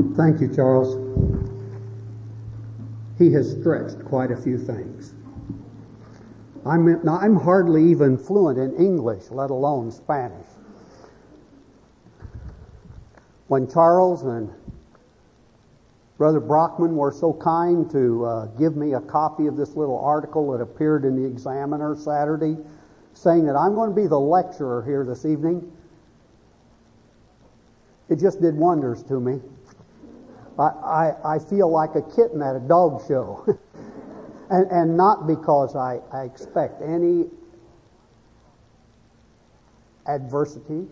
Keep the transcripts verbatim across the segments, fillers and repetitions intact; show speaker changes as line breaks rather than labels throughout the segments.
Thank you, Charles. He has stretched quite a few things. I'm, now, I'm hardly even fluent in English, let alone Spanish. When Charles and Brother Brockman were so kind to uh, give me a copy of this little article that appeared in the Examiner Saturday, saying that I'm going to be the lecturer here this evening, it just did wonders to me. I, I, I feel like a kitten at a dog show. and, and not because I, I expect any adversity,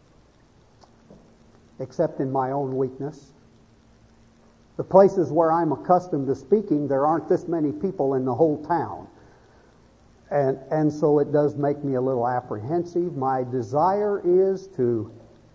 except in my own weakness. The places where I'm accustomed to speaking, there aren't this many people in the whole town. And, and so it does make me a little apprehensive. My desire is to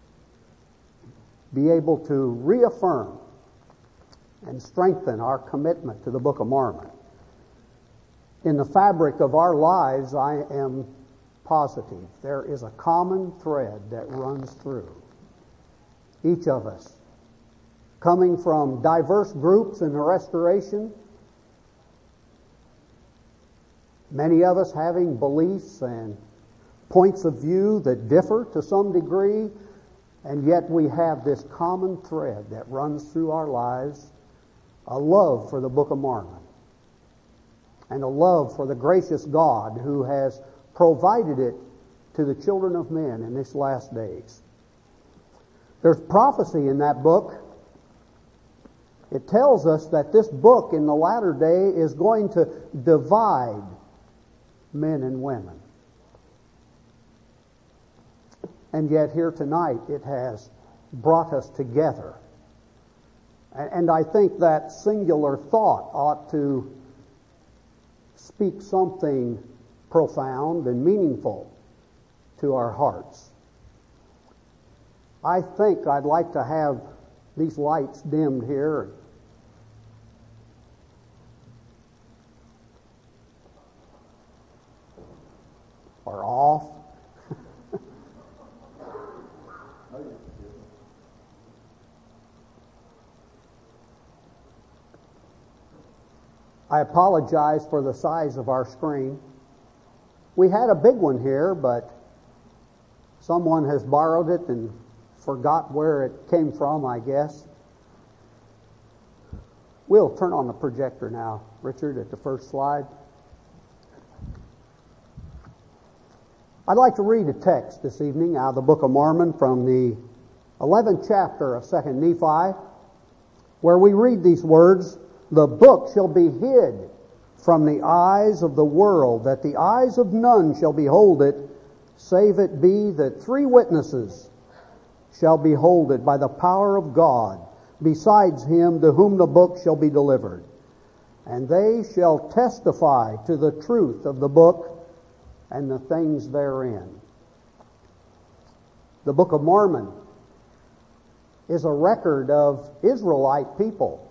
be able to reaffirm and strengthen our commitment to the Book of Mormon. In the fabric of our lives, I am positive there is a common thread that runs through each of us, coming from diverse groups in the Restoration, many of us having beliefs and points of view that differ to some degree, and yet we have this common thread that runs through our lives, a love for the Book of Mormon, and a love for the gracious God who has provided it to the children of men in these last days. There's prophecy in that book. It tells us that this book in the latter day is going to divide men and women. And yet here tonight it has brought us together. And I think that singular thought ought to speak something profound and meaningful to our hearts. I think I'd like to have these lights dimmed here. Or off. I apologize for the size of our screen. We had a big one here, but someone has borrowed it and forgot where it came from, I guess. We'll turn on the projector now, Richard, at the first slide. I'd like to read a text this evening out of the Book of Mormon from the eleventh chapter of Second Nephi, where we read these words, "The book shall be hid from the eyes of the world, that the eyes of none shall behold it, save it be that three witnesses shall behold it by the power of God, besides him to whom the book shall be delivered. And they shall testify to the truth of the book and the things therein." The Book of Mormon is a record of Israelite people.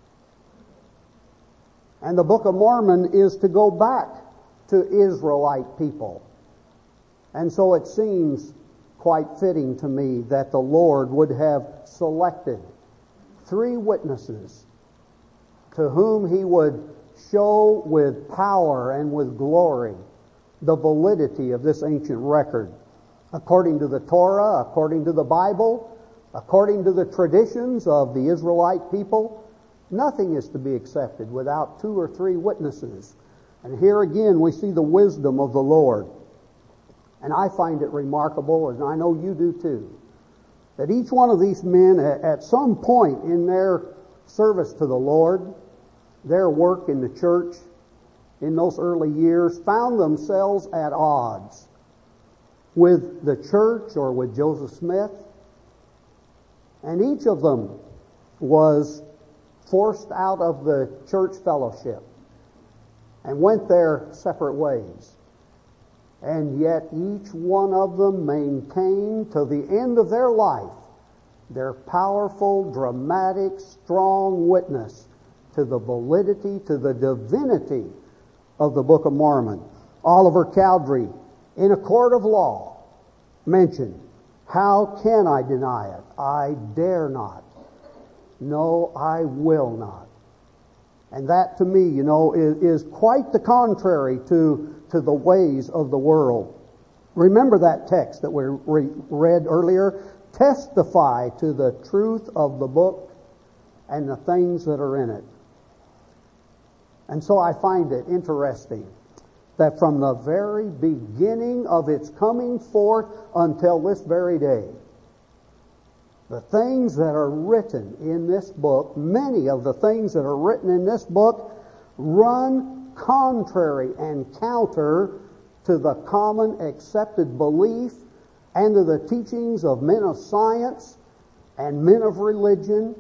And the Book of Mormon is to go back to Israelite people. And so it seems quite fitting to me that the Lord would have selected three witnesses to whom he would show with power and with glory the validity of this ancient record. According to the Torah, according to the Bible, according to the traditions of the Israelite people, nothing is to be accepted without two or three witnesses. And here again we see the wisdom of the Lord. And I find it remarkable, and I know you do too, that each one of these men at some point in their service to the Lord, their work in the church in those early years, found themselves at odds with the church or with Joseph Smith. And each of them was forced out of the church fellowship and went their separate ways. And yet each one of them maintained to the end of their life their powerful, dramatic, strong witness to the validity, to the divinity of the Book of Mormon. Oliver Cowdery, in a court of law, mentioned, "How can I deny it? I dare not." No, I will not. And that to me, you know, is, is quite the contrary to, to the ways of the world. Remember that text that we re- read earlier? Testify to the truth of the book and the things that are in it. And so I find it interesting that from the very beginning of its coming forth until this very day, the things that are written in this book, many of the things that are written in this book, run contrary and counter to the common accepted belief and to the teachings of men of science and men of religion.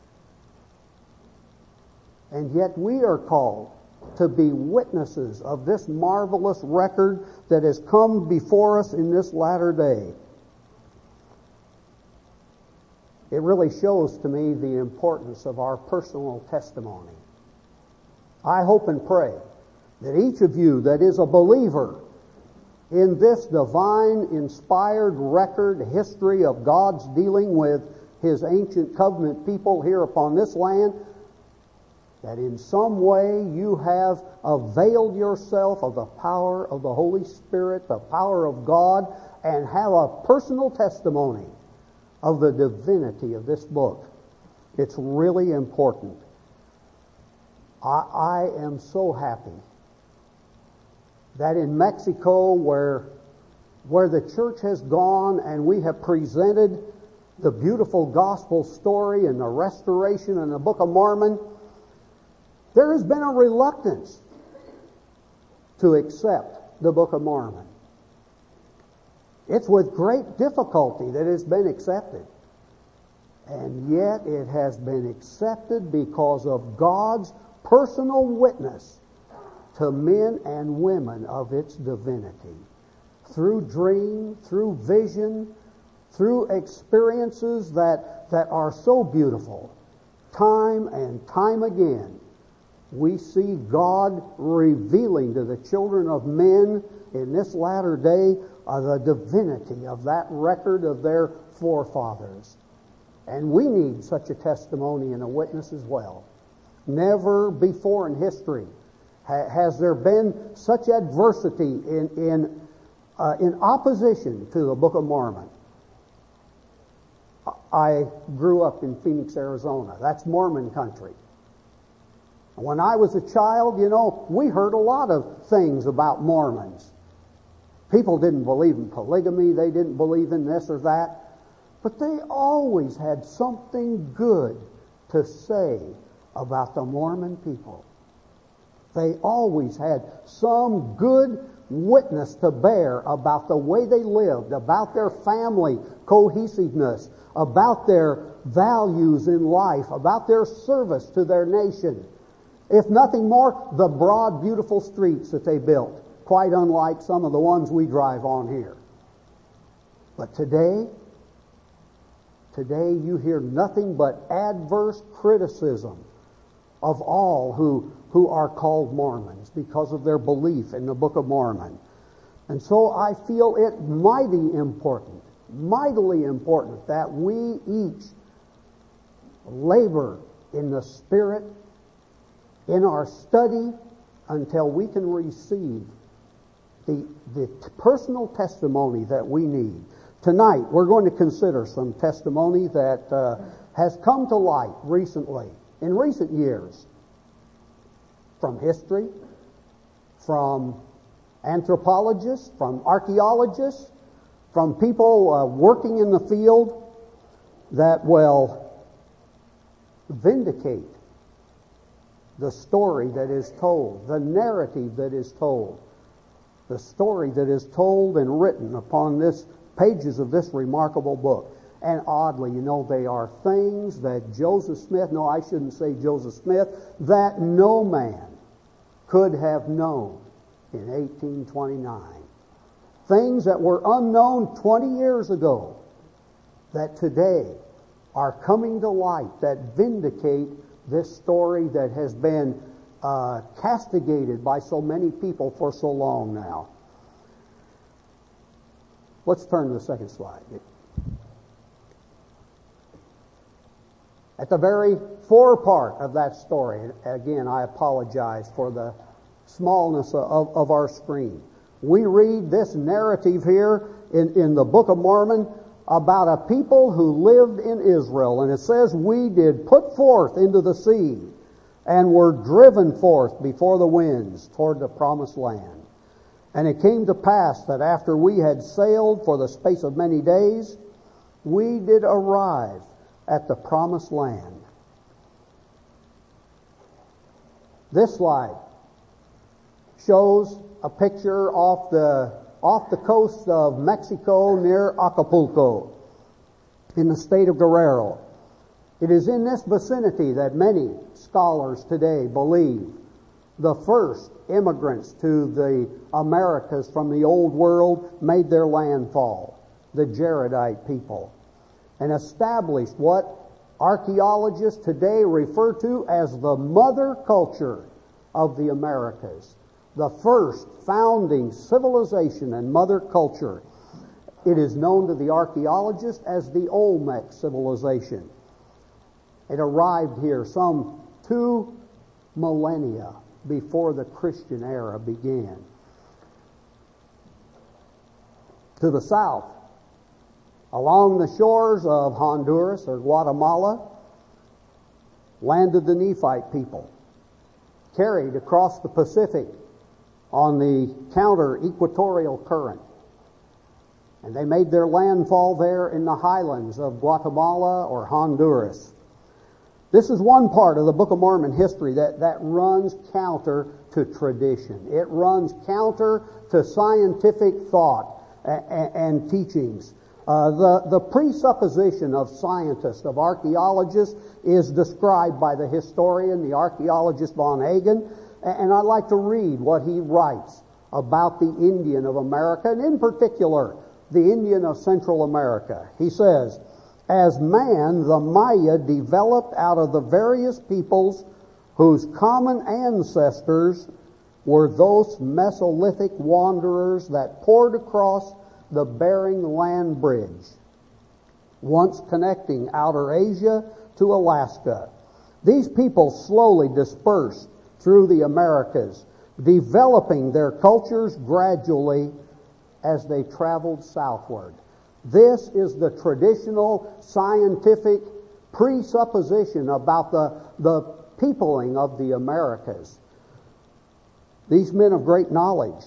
And yet we are called to be witnesses of this marvelous record that has come before us in this latter day. It really shows to me the importance of our personal testimony. I hope and pray that each of you that is a believer in this divine inspired record history of God's dealing with His ancient covenant people here upon this land, that in some way you have availed yourself of the power of the Holy Spirit, the power of God, and have a personal testimony of the divinity of this book. It's really important. I, I am so happy that in Mexico, where, where the church has gone and we have presented the beautiful gospel story and the restoration in the Book of Mormon, there has been a reluctance to accept the Book of Mormon. It's with great difficulty that it's been accepted. And yet it has been accepted because of God's personal witness to men and women of its divinity. Through dream, through vision, through experiences that, that are so beautiful, time and time again, we see God revealing to the children of men in this latter day uh, the divinity of that record of their forefathers. And we need such a testimony and a witness as well. Never before in history ha- has there been such adversity in, in, uh, in opposition to the Book of Mormon. I grew up in Phoenix, Arizona. That's Mormon country. When I was a child, you know, we heard a lot of things about Mormons. People didn't believe in polygamy, they didn't believe in this or that, but they always had something good to say about the Mormon people. They always had some good witness to bear about the way they lived, about their family cohesiveness, about their values in life, about their service to their nation. If nothing more, the broad, beautiful streets that they built, quite unlike some of the ones we drive on here. But today, today you hear nothing but adverse criticism of all who, who are called Mormons because of their belief in the Book of Mormon. And so I feel it mighty important, mightily important that we each labor in the Spirit in our study until we can receive the, the t- personal testimony that we need. Tonight, we're going to consider some testimony that uh, has come to light recently, in recent years, from history, from anthropologists, from archaeologists, from people uh, working in the field that will vindicate the story that is told, the narrative that is told, the story that is told and written upon this pages of this remarkable book. And oddly, you know, they are things that Joseph Smith, no, I shouldn't say Joseph Smith, that no man could have known in eighteen twenty-nine. Things that were unknown twenty years ago that today are coming to light, that vindicate this story that has been uh, castigated by so many people for so long now. Let's turn to the second slide. At the very forepart of that story, again, I apologize for the smallness of, of our screen. We read this narrative here in, in the Book of Mormon about a people who lived in Israel. And it says, we did put forth into the sea and were driven forth before the winds toward the promised land. And it came to pass that after we had sailed for the space of many days, we did arrive at the promised land. This slide shows a picture off the off the coast of Mexico near Acapulco in the state of Guerrero. It is in this vicinity that many scholars today believe the first immigrants to the Americas from the Old World made their landfall, the Jaredite people, and established what archaeologists today refer to as the mother culture of the Americas, the first founding civilization and mother culture. It is known to the archaeologists as the Olmec civilization. It arrived here some two millennia before the Christian era began. To the south, along the shores of Honduras or Guatemala, landed the Nephite people, carried across the Pacific on the counter-equatorial current. And they made their landfall there in the highlands of Guatemala or Honduras. This is one part of the Book of Mormon history that, that runs counter to tradition. It runs counter to scientific thought and, and teachings. Uh, the, the presupposition of scientists, of archaeologists, is described by the historian, the archaeologist Von Hagen, and I'd like to read what he writes about the Indian of America, and in particular, the Indian of Central America. He says, as man, the Maya developed out of the various peoples whose common ancestors were those Mesolithic wanderers that poured across the Bering Land Bridge, once connecting Outer Asia to Alaska. These people slowly dispersed through the Americas, developing their cultures gradually as they traveled southward. This is the traditional scientific presupposition about the, the peopling of the Americas. These men of great knowledge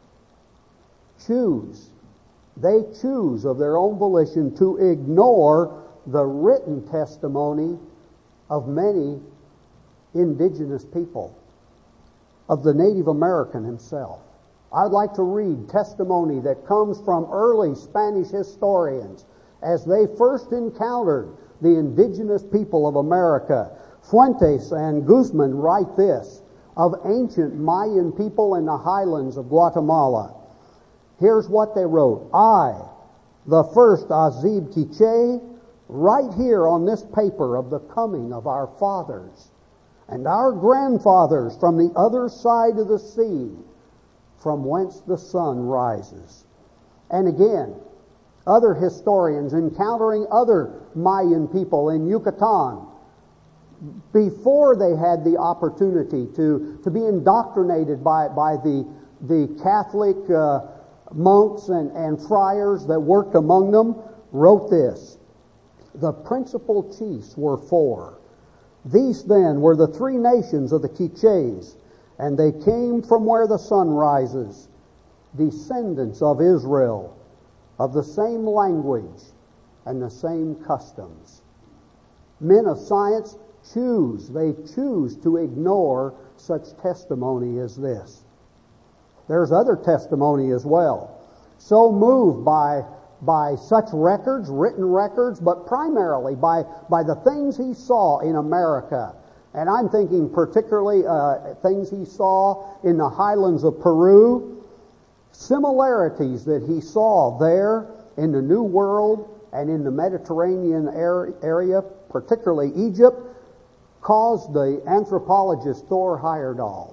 choose, they choose of their own volition to ignore the written testimony of many indigenous people, of the Native American himself. I'd like to read testimony that comes from early Spanish historians as they first encountered the indigenous people of America. Fuentes and Guzman write this of ancient Mayan people in the highlands of Guatemala. Here's what they wrote. I, the first Azib Quiche, write here on this paper of the coming of our fathers and our grandfathers from the other side of the sea, from whence the sun rises. And again, other historians encountering other Mayan people in Yucatan before they had the opportunity to, to be indoctrinated by, by the, the Catholic uh, monks and, and friars that worked among them, wrote this. The principal chiefs were four. These then were the three nations of the Quiches, and they came from where the sun rises, descendants of Israel, of the same language and the same customs. Men of science choose, they choose to ignore such testimony as this. There's other testimony as well. So moved by, by such records, written records, but primarily by, by the things he saw in America. And I'm thinking particularly uh, things he saw in the highlands of Peru, similarities that he saw there in the New World and in the Mediterranean area, particularly Egypt, caused the anthropologist Thor Heyerdahl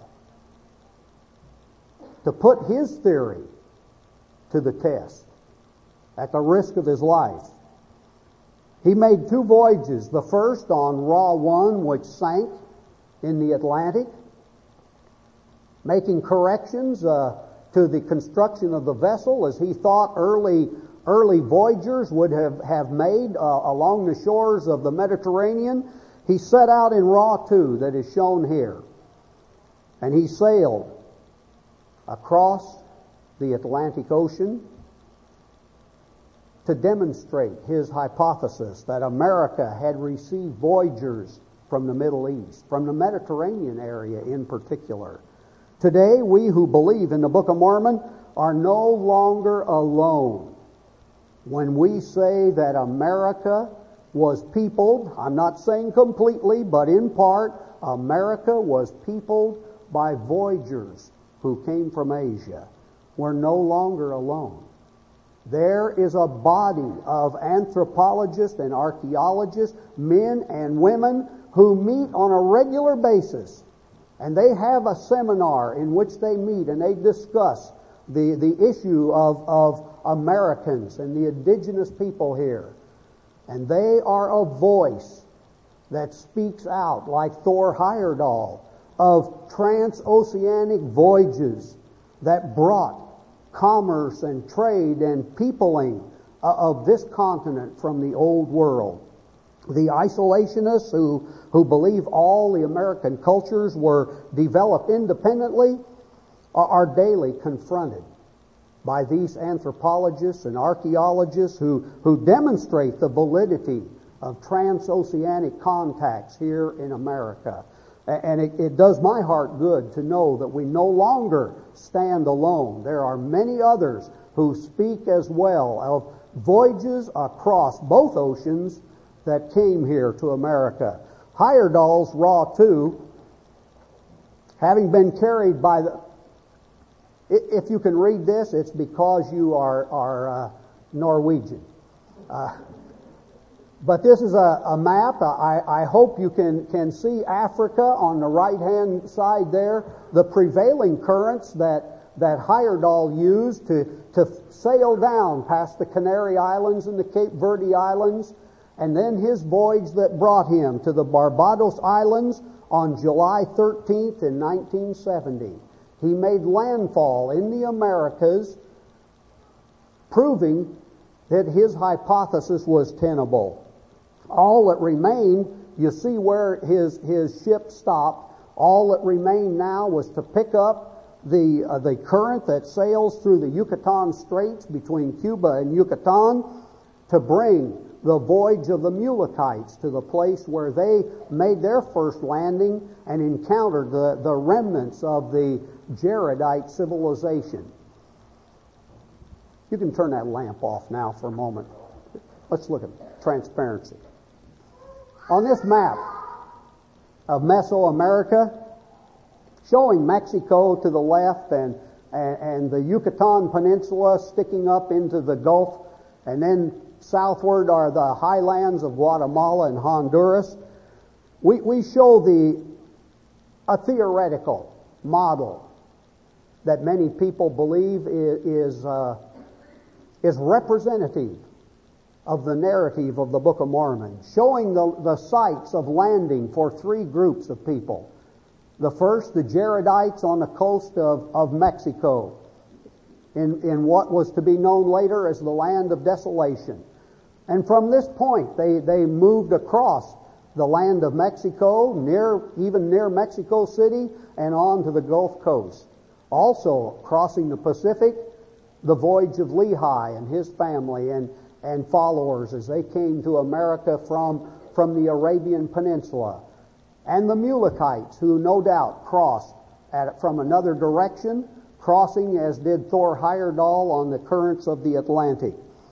to put his theory to the test at the risk of his life. He made two voyages. The first on Ra one, which sank in the Atlantic, making corrections uh, to the construction of the vessel as he thought early early voyagers would have, have made uh, along the shores of the Mediterranean. He set out in Ra two, that is shown here, and he sailed across the Atlantic Ocean to demonstrate his hypothesis that America had received voyagers from the Middle East, from the Mediterranean area in particular. Today, we who believe in the Book of Mormon are no longer alone when we say that America was peopled. I'm not saying completely, but in part, America was peopled by voyagers who came from Asia. We're no longer alone. There is a body of anthropologists and archaeologists, men and women, who meet on a regular basis. And they have a seminar in which they meet and they discuss the, the issue of, of Americans and the indigenous people here. And they are a voice that speaks out, like Thor Heyerdahl, of transoceanic voyages that brought commerce and trade and peopling uh, of this continent from the old world. The isolationists who, who believe all the American cultures were developed independently are, are daily confronted by these anthropologists and archaeologists who, who demonstrate the validity of transoceanic contacts here in America. And it, it does my heart good to know that we no longer stand alone. There are many others who speak as well of voyages across both oceans that came here to America. Heyerdahl's Ra two, having been carried by the... If you can read this, it's because you are, are uh, Norwegian. Uh, But this is a, a map. I, I hope you can, can see Africa on the right-hand side there. The prevailing currents that, that Heyerdahl used to, to sail down past the Canary Islands and the Cape Verde Islands, and then his voyage that brought him to the Barbados Islands on July thirteenth in nineteen seventy. He made landfall in the Americas, proving that his hypothesis was tenable. All that remained, you see where his, his ship stopped, all that remained now was to pick up the, uh, the current that sails through the Yucatan Straits between Cuba and Yucatan to bring the voyage of the Mulekites to the place where they made their first landing and encountered the, the remnants of the Jaredite civilization. You can turn that lamp off now for a moment. Let's look at transparency. On this map of Mesoamerica, showing Mexico to the left and, and, and the Yucatan Peninsula sticking up into the Gulf, and then southward are the highlands of Guatemala and Honduras. We, we show the a theoretical model that many people believe is, is uh, is representative of the narrative of the Book of Mormon, showing the, the sites of landing for three groups of people. The first, the Jaredites on the coast of, of Mexico, in, in what was to be known later as the Land of Desolation. And from this point, they, they moved across the land of Mexico, near even near Mexico City, and on to the Gulf Coast. Also, crossing the Pacific, the voyage of Lehi and his family and, and followers as they came to America from, from the Arabian Peninsula. And the Mulekites, who no doubt crossed at, from another direction, crossing as did Thor Heyerdahl on the currents of the Atlantic.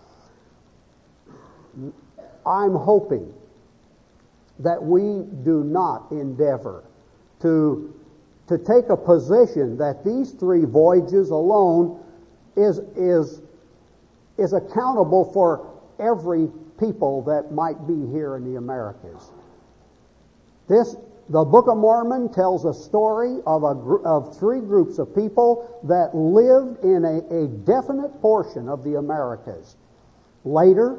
I'm hoping that we do not endeavor to, to take a position that these three voyages alone is, is, is accountable for every people that might be here in the Americas. This, the Book of Mormon tells a story of a gr- of three groups of people that lived in a, a definite portion of the Americas. Later,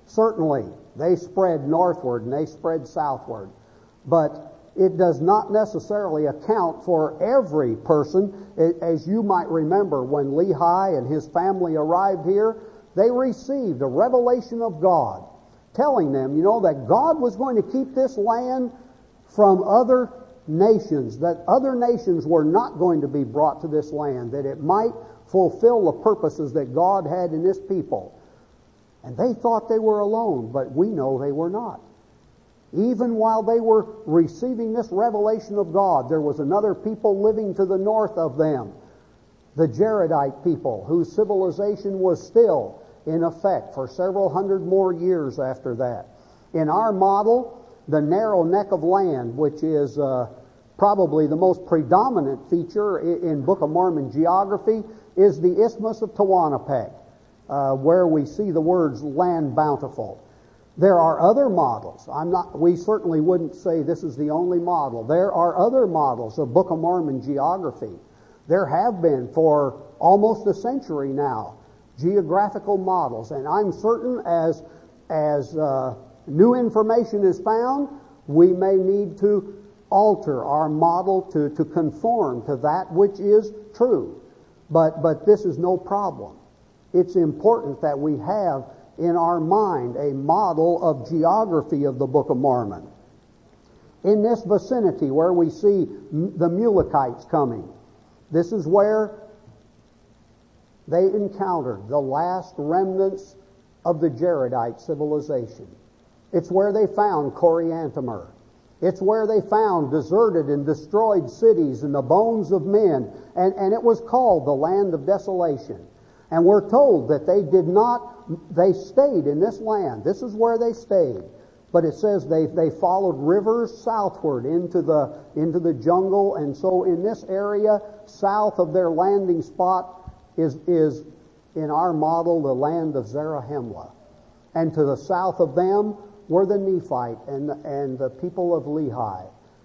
Certainly, they spread northward and they spread southward. But it does not necessarily account for every person. As you might remember, when Lehi and his family arrived here, they received a revelation of God, telling them, you know, that God was going to keep this land from other nations, that other nations were not going to be brought to this land, that it might fulfill the purposes that God had in this people. And they thought they were alone, but we know they were not. Even while they were receiving this revelation of God, there was another people living to the north of them, the Jaredite people, whose civilization was still in effect for several hundred more years after that. In our model, the narrow neck of land, which is uh, probably the most predominant feature in, in Book of Mormon geography, is the Isthmus of Tehuantepec, uh, where we see the words land bountiful. There are other models. I'm not, we certainly wouldn't say this is the only model. There are other models of Book of Mormon geography. There have been for almost a century now, geographical models. And I'm certain as, as uh, new information is found, we may need to alter our model to, to conform to that which is true. But, but this is no problem. It's important that we have in our mind a model of geography of the Book of Mormon. In this vicinity where we see the Mulekites coming, this is where they encountered the last remnants of the Jaredite civilization. It's where they found Coriantumr. It's where they found deserted and destroyed cities and the bones of men, and, and it was called the Land of Desolation. And we're told that they did not, they stayed in this land. This is where they stayed. But it says they, they followed rivers southward into the, into the jungle. And so in this area, south of their landing spot is, is in our model, the land of Zarahemla. And to the south of them were the Nephite and the, and the people of Lehi.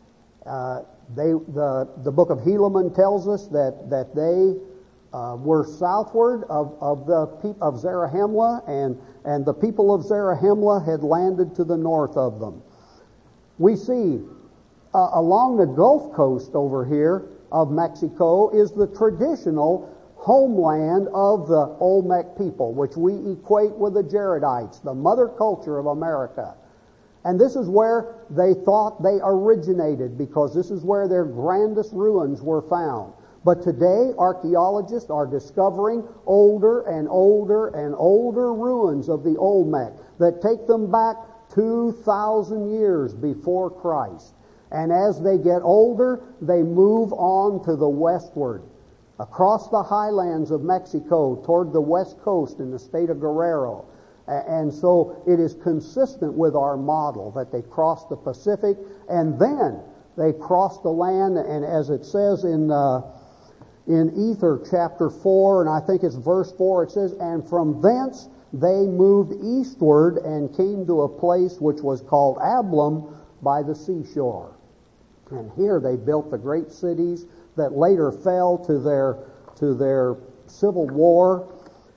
Uh, they, the, the book of Helaman tells us that, that they Uh, were southward of, of the pe- of Zarahemla, and, and the people of Zarahemla had landed to the north of them. We see uh, along the Gulf Coast over here of Mexico is the traditional homeland of the Olmec people, which we equate with the Jaredites, the mother culture of America. And this is where they thought they originated, because this is where their grandest ruins were found. But today, archaeologists are discovering older and older and older ruins of the Olmec that take them back two thousand years before Christ. And as they get older, they move on to the westward, across the highlands of Mexico, toward the west coast in the state of Guerrero. And so it is consistent with our model that they crossed the Pacific, and then they crossed the land, and as it says in... Uh, In Ether chapter four, and I think it's verse four, it says, "And from thence they moved eastward and came to a place which was called Ablam by the seashore. And here they built the great cities that later fell to their, to their civil war."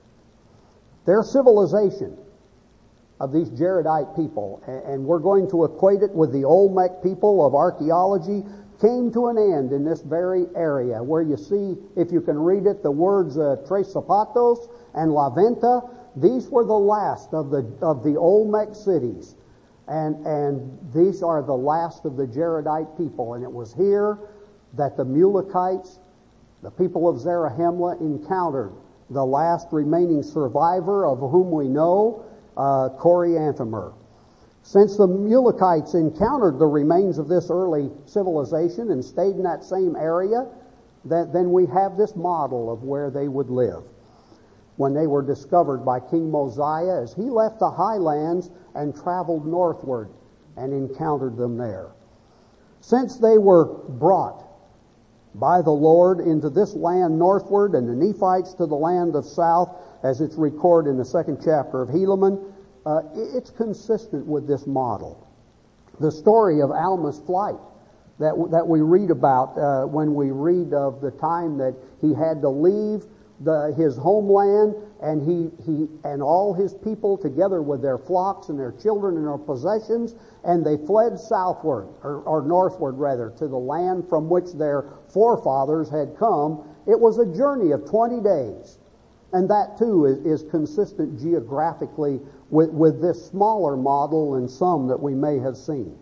Their civilization of these Jaredite people, and we're going to equate it with the Olmec people of archaeology, came to an end in this very area where you see, if you can read it, the words uh, Tres Zapatos and La Venta. These were the last of the of the Olmec cities, and and these are the last of the Jaredite people. And it was here that the Mulekites, the people of Zarahemla, encountered the last remaining survivor of whom we know, uh, Coriantumr. Since the Mulekites encountered the remains of this early civilization and stayed in that same area, that, then we have this model of where they would live when they were discovered by King Mosiah as he left the highlands and traveled northward and encountered them there. Since they were brought by the Lord into this land northward, and the Nephites to the land of south, as it's recorded in the second chapter of Helaman, Uh, it's consistent with this model. The story of Alma's flight that that we read about uh, when we read of the time that he had to leave the, his homeland and he, he and all his people together with their flocks and their children and their possessions, and they fled southward, or, or northward rather, to the land from which their forefathers had come. It was a journey of twenty days. And that too is, is consistent geographically with, with this smaller model and some that we may have seen.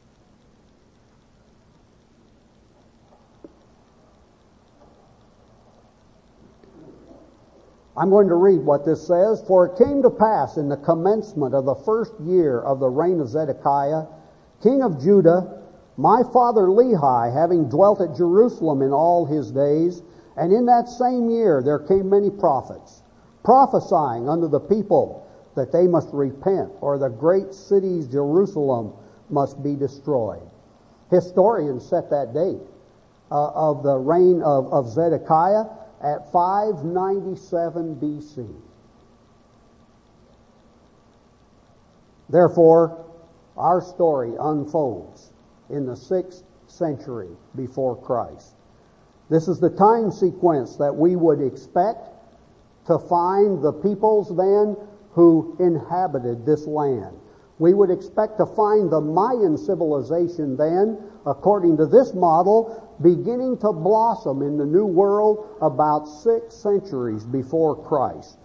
I'm going to read what this says. For it came to pass in the commencement of the first year of the reign of Zedekiah, king of Judah, my father Lehi, having dwelt at Jerusalem in all his days, and in that same year there came many prophets, prophesying unto the people that they must repent, or the great city Jerusalem must be destroyed. Historians set that date uh, of the reign of, of Zedekiah at five ninety-seven B C. Therefore, our story unfolds in the sixth century before Christ. This is the time sequence that we would expect to find the peoples then who inhabited this land. We would expect to find the Mayan civilization then, according to this model, beginning to blossom in the New World about six centuries before Christ.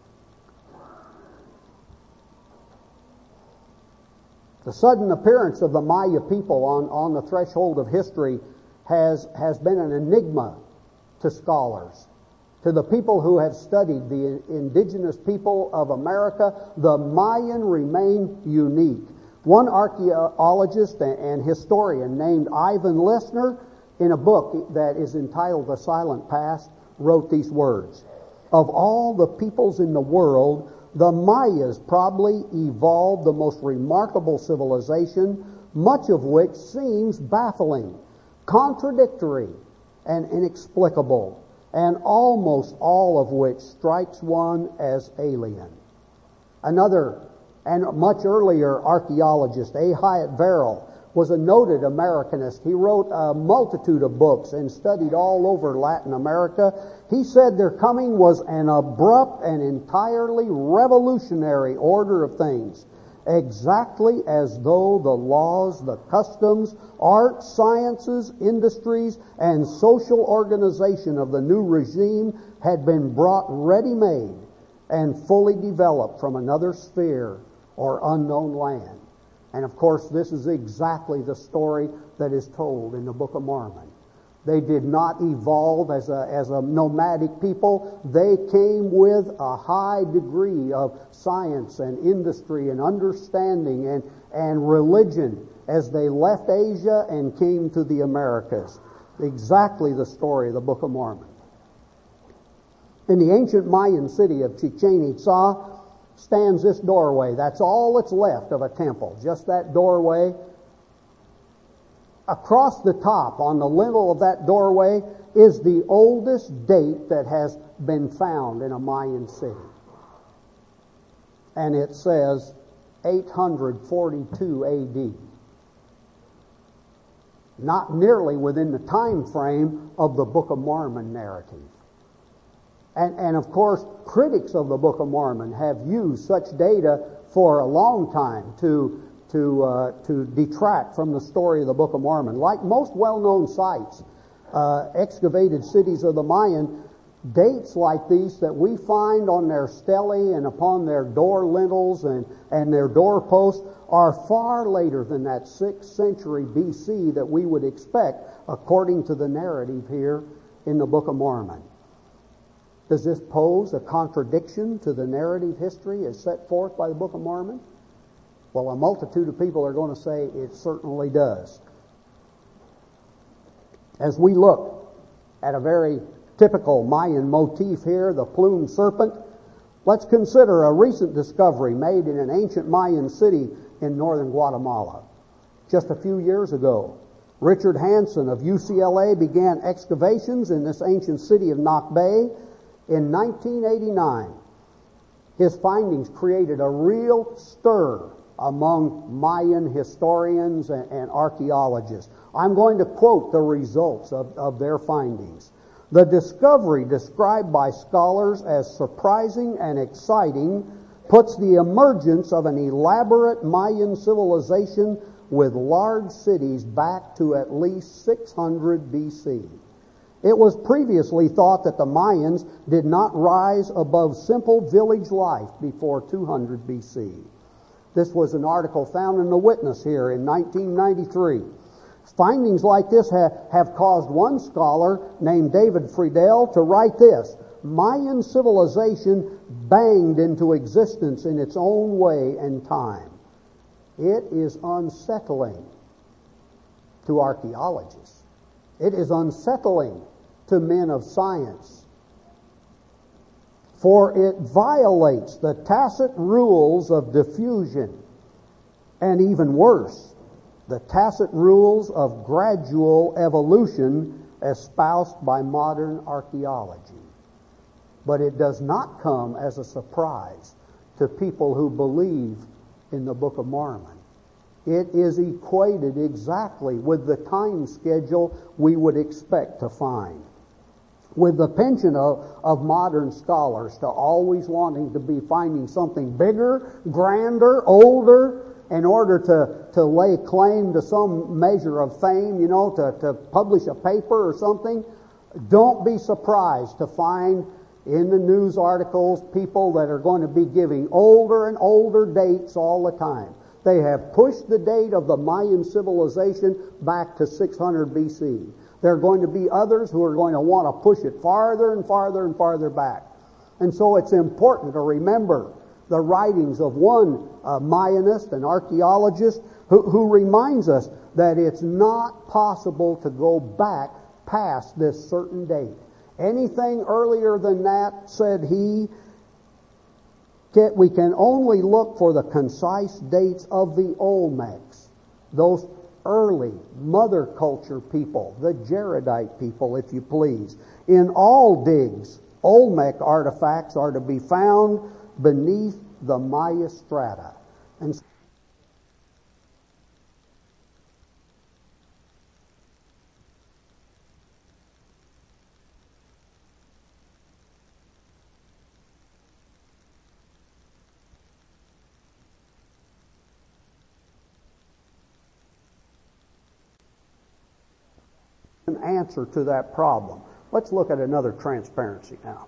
The sudden appearance of the Maya people on, on the threshold of history has, has been an enigma to scholars. To the people who have studied the indigenous people of America, the Mayan remain unique. One archaeologist and historian named Ivan Lesner, in a book that is entitled The Silent Past, wrote these words: of all the peoples in the world, the Mayas probably evolved the most remarkable civilization, much of which seems baffling, contradictory, and inexplicable, and almost all of which strikes one as alien. Another and much earlier archaeologist, A. Hyatt Verrill, was a noted Americanist. He wrote a multitude of books and studied all over Latin America. He said their coming was an abrupt and entirely revolutionary order of things, exactly as though the laws, the customs, arts, sciences, industries, and social organization of the new regime had been brought ready-made and fully developed from another sphere or unknown land. And of course, this is exactly the story that is told in the Book of Mormon. They did not evolve as a, as a nomadic people. They came with a high degree of science and industry and understanding and, and religion as they left Asia and came to the Americas. Exactly the story of the Book of Mormon. In the ancient Mayan city of Chichen Itza stands this doorway. That's all that's left of a temple, just that doorway. Across the top, on the lintel of that doorway, is the oldest date that has been found in a Mayan city. And it says eight forty-two A D. Not nearly within the time frame of the Book of Mormon narrative. And, and of course, critics of the Book of Mormon have used such data for a long time to to uh, to detract from the story of the Book of Mormon. Like most well-known sites, uh, excavated cities of the Mayan, dates like these that we find on their stelae and upon their door lintels and, and their doorposts are far later than that sixth century B C that we would expect according to the narrative here in the Book of Mormon. Does this pose a contradiction to the narrative history as set forth by the Book of Mormon? Well, a multitude of people are going to say it certainly does. As we look at a very typical Mayan motif here, the plumed serpent, let's consider a recent discovery made in an ancient Mayan city in northern Guatemala. Just a few years ago, Richard Hansen of U C L A began excavations in this ancient city of Knock Bay in nineteen eighty-nine. His findings created a real stir among Mayan historians and, and archaeologists. I'm going to quote the results of, of their findings. The discovery, described by scholars as surprising and exciting, puts the emergence of an elaborate Mayan civilization with large cities back to at least six hundred B C. It was previously thought that the Mayans did not rise above simple village life before two hundred B C. This was an article found in The Witness here in nineteen ninety-three. Findings like this ha- have caused one scholar named David Friedel to write this: Mayan civilization banged into existence in its own way and time. It is unsettling to archaeologists. It is unsettling to men of science. For it violates the tacit rules of diffusion, and even worse, the tacit rules of gradual evolution espoused by modern archaeology. But it does not come as a surprise to people who believe in the Book of Mormon. It is equated exactly with the time schedule we would expect to find. With the penchant of, of modern scholars to always wanting to be finding something bigger, grander, older, in order to, to lay claim to some measure of fame, you know, to, to publish a paper or something, don't be surprised to find in the news articles people that are going to be giving older and older dates all the time. They have pushed the date of the Mayan civilization back to six hundred B C. There are going to be others who are going to want to push it farther and farther and farther back. And so it's important to remember the writings of one uh, Mayanist, an archaeologist, who, who reminds us that it's not possible to go back past this certain date. Anything earlier than that, said he, we can only look for the concise dates of the Olmecs, those early mother culture people, the Jaredite people, if you please. In all digs, Olmec artifacts are to be found beneath the Maya strata. And an answer to that problem. Let's look at another transparency now.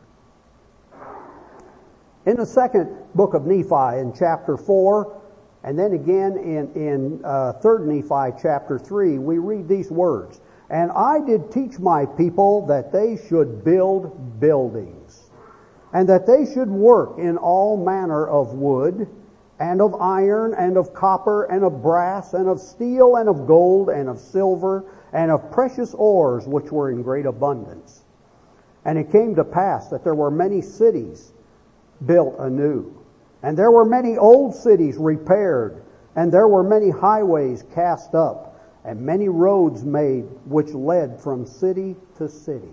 In the second book of Nephi, in chapter four, and then again in, in uh, third Nephi, chapter three, we read these words: "And I did teach my people that they should build buildings, and that they should work in all manner of wood, and of iron, and of copper, and of brass, and of steel, and of gold, and of silver, and of precious ores which were in great abundance. And it came to pass that there were many cities built anew, and there were many old cities repaired, and there were many highways cast up, and many roads made which led from city to city."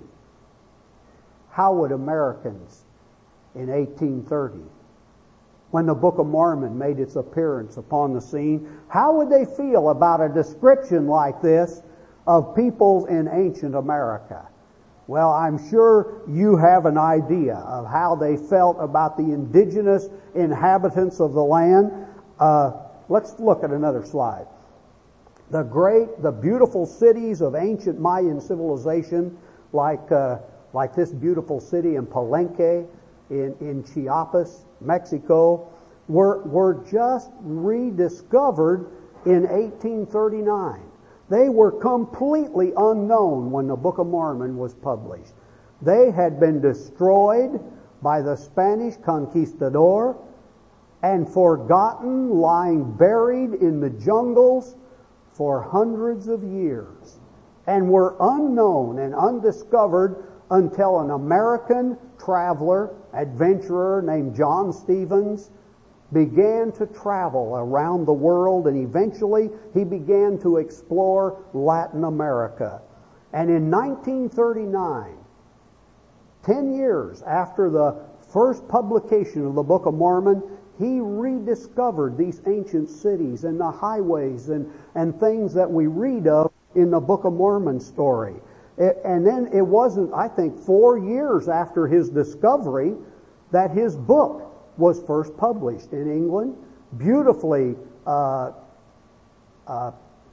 How would Americans in eighteen thirty, when the Book of Mormon made its appearance upon the scene, how would they feel about a description like this of peoples in ancient America? Well, I'm sure you have an idea of how they felt about the indigenous inhabitants of the land. Uh, let's look at another slide. The great, the beautiful cities of ancient Mayan civilization, like uh, like this beautiful city in Palenque, in, in Chiapas, Mexico, were, were just rediscovered in eighteen thirty-nine. They were completely unknown when the Book of Mormon was published. They had been destroyed by the Spanish conquistador and forgotten, lying buried in the jungles for hundreds of years, and were unknown and undiscovered until an American traveler, adventurer named John Stevens began to travel around the world, and eventually he began to explore Latin America. And in nineteen thirty-nine, ten years after the first publication of the Book of Mormon, he rediscovered these ancient cities and the highways and, and things that we read of in the Book of Mormon story. It, and then it wasn't, I think, four years after his discovery that his book was first published in England, beautifully uh, uh,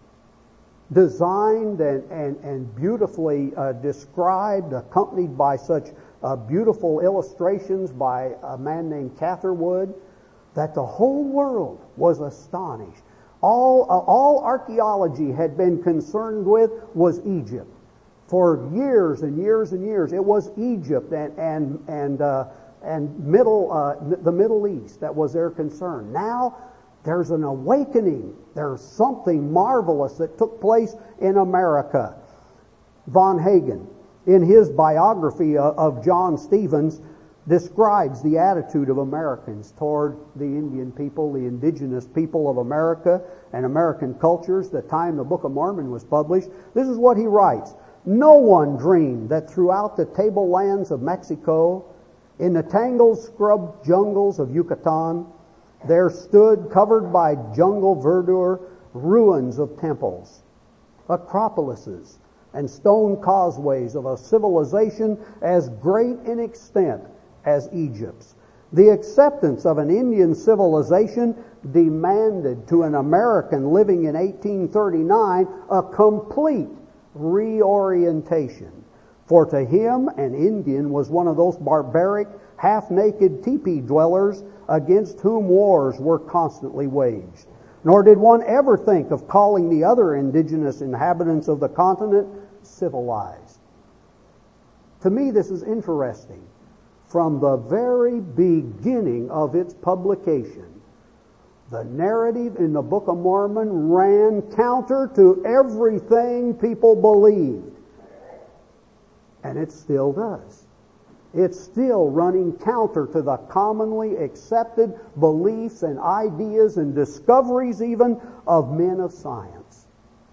designed and, and, and beautifully uh, described, accompanied by such uh, beautiful illustrations by a man named Catherwood, that the whole world was astonished. All, uh, all archaeology had been concerned with was Egypt. For years and years and years, it was Egypt and and and uh, and middle uh, the Middle East that was their concern. Now there's an awakening. There's something marvelous that took place in America. Von Hagen, in his biography of John Stevens, describes the attitude of Americans toward the Indian people, the indigenous people of America and American cultures, the time the Book of Mormon was published. This is what he writes. No one dreamed that throughout the tablelands of Mexico, in the tangled scrub jungles of Yucatan, there stood, covered by jungle verdure, ruins of temples, acropolises, and stone causeways of a civilization as great in extent as Egypt's. The acceptance of an Indian civilization demanded to an American living in eighteen thirty-nine a complete reorientation. For to him, an Indian was one of those barbaric, half-naked teepee dwellers against whom wars were constantly waged. Nor did one ever think of calling the other indigenous inhabitants of the continent civilized. To me, this is interesting. From the very beginning of its publication, the narrative in the Book of Mormon ran counter to everything people believed. And it still does. It's still running counter to the commonly accepted beliefs and ideas and discoveries even of men of science.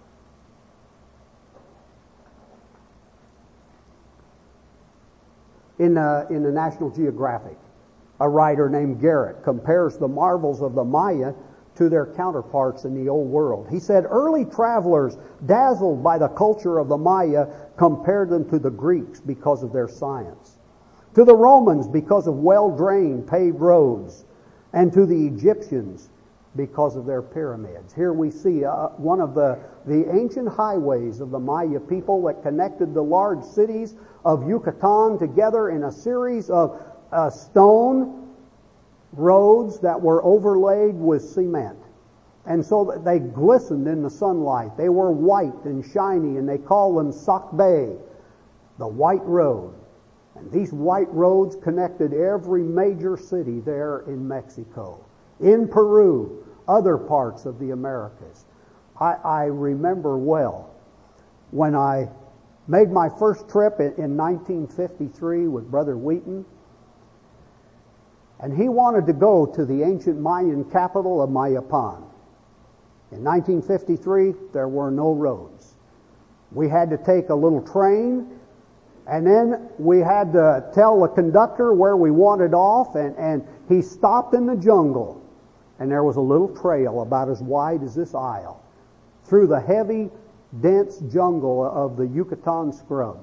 In, uh, in the National Geographic, a writer named Garrett compares the marvels of the Maya to their counterparts in the Old World. He said, early travelers, dazzled by the culture of the Maya, compared them to the Greeks because of their science, to the Romans because of well-drained paved roads, and to the Egyptians because of their pyramids. Here we see uh, one of the, the ancient highways of the Maya people that connected the large cities of Yucatan together in a series of uh, stone roads that were overlaid with cement. And so that they glistened in the sunlight. They were white and shiny, and they called them Sac Bay, the white road. And these white roads connected every major city there in Mexico, in Peru, other parts of the Americas. I, I remember well when I made my first trip in, in nineteen fifty-three with Brother Wheaton, and he wanted to go to the ancient Mayan capital of Mayapan. In nineteen fifty-three, there were no roads. We had to take a little train, and then we had to tell the conductor where we wanted off, and, and he stopped in the jungle. And there was a little trail about as wide as this aisle through the heavy, dense jungle of the Yucatan scrub.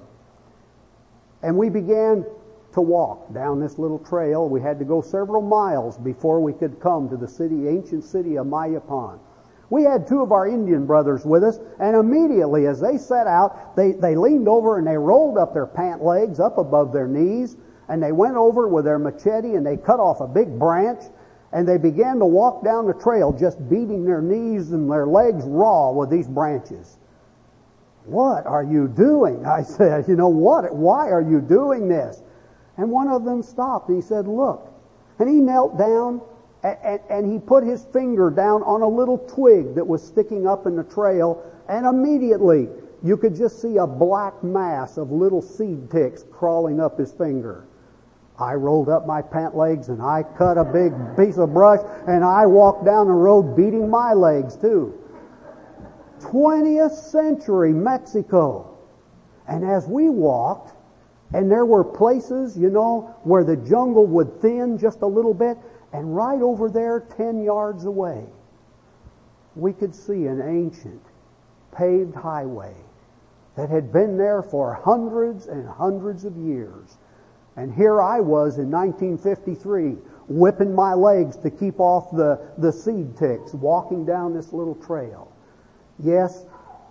And we began to walk down this little trail. We had to go several miles before we could come to the city, ancient city of Mayapan. We had two of our Indian brothers with us, and immediately as they set out, they, they leaned over and they rolled up their pant legs up above their knees, and they went over with their machete and they cut off a big branch, and they began to walk down the trail just beating their knees and their legs raw with these branches. What are you doing? I said, you know what? Why are you doing this? And one of them stopped and he said, look. And he knelt down and, and, and he put his finger down on a little twig that was sticking up in the trail, and immediately you could just see a black mass of little seed ticks crawling up his finger. I rolled up my pant legs and I cut a big piece of brush and I walked down the road beating my legs too. twentieth century Mexico. And as we walked, and there were places, you know, where the jungle would thin just a little bit, and right over there, ten yards away, we could see an ancient paved highway that had been there for hundreds and hundreds of years. And here I was in nineteen fifty-three, whipping my legs to keep off the, the seed ticks, walking down this little trail. Yes,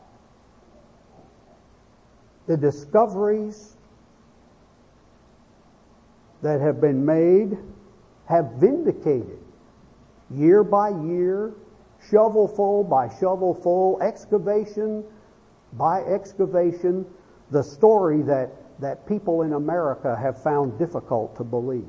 the discoveries that have been made have vindicated, year by year, shovelful by shovelful, excavation by excavation, the story that, that people in America have found difficult to believe.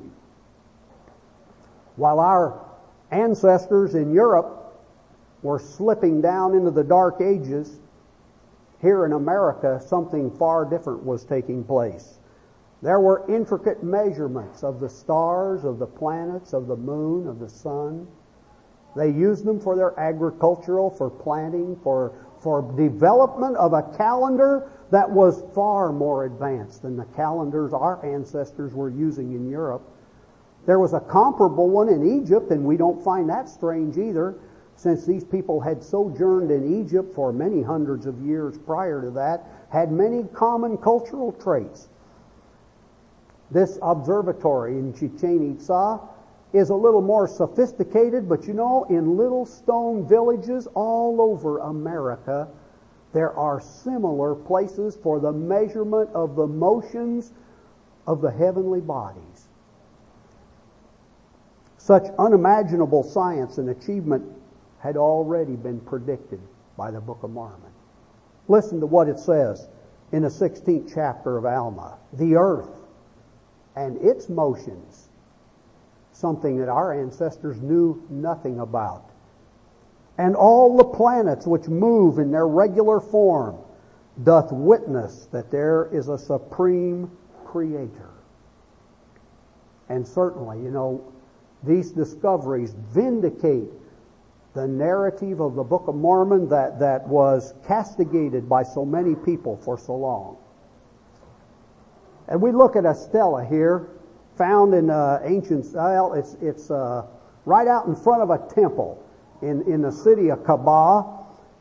While our ancestors in Europe were slipping down into the Dark Ages, here in America something far different was taking place. There were intricate measurements of the stars, of the planets, of the moon, of the sun. They used them for their agricultural, for planting, for, for development of a calendar that was far more advanced than the calendars our ancestors were using in Europe. There was a comparable one in Egypt, and we don't find that strange either, since these people had sojourned in Egypt for many hundreds of years prior to that, had many common cultural traits. This observatory in Chichen Itza is a little more sophisticated, but you know, in little stone villages all over America, there are similar places for the measurement of the motions of the heavenly bodies. Such unimaginable science and achievement had already been predicted by the Book of Mormon. Listen to what it says in the sixteenth chapter of Alma. The earth and its motions, something that our ancestors knew nothing about, and all the planets which move in their regular form, doth witness that there is a supreme Creator. And certainly, you know, these discoveries vindicate the narrative of the Book of Mormon that, that was castigated by so many people for so long. And we look at a stela here, found in uh, ancient style. It's, it's uh, right out in front of a temple in, in the city of Kabah.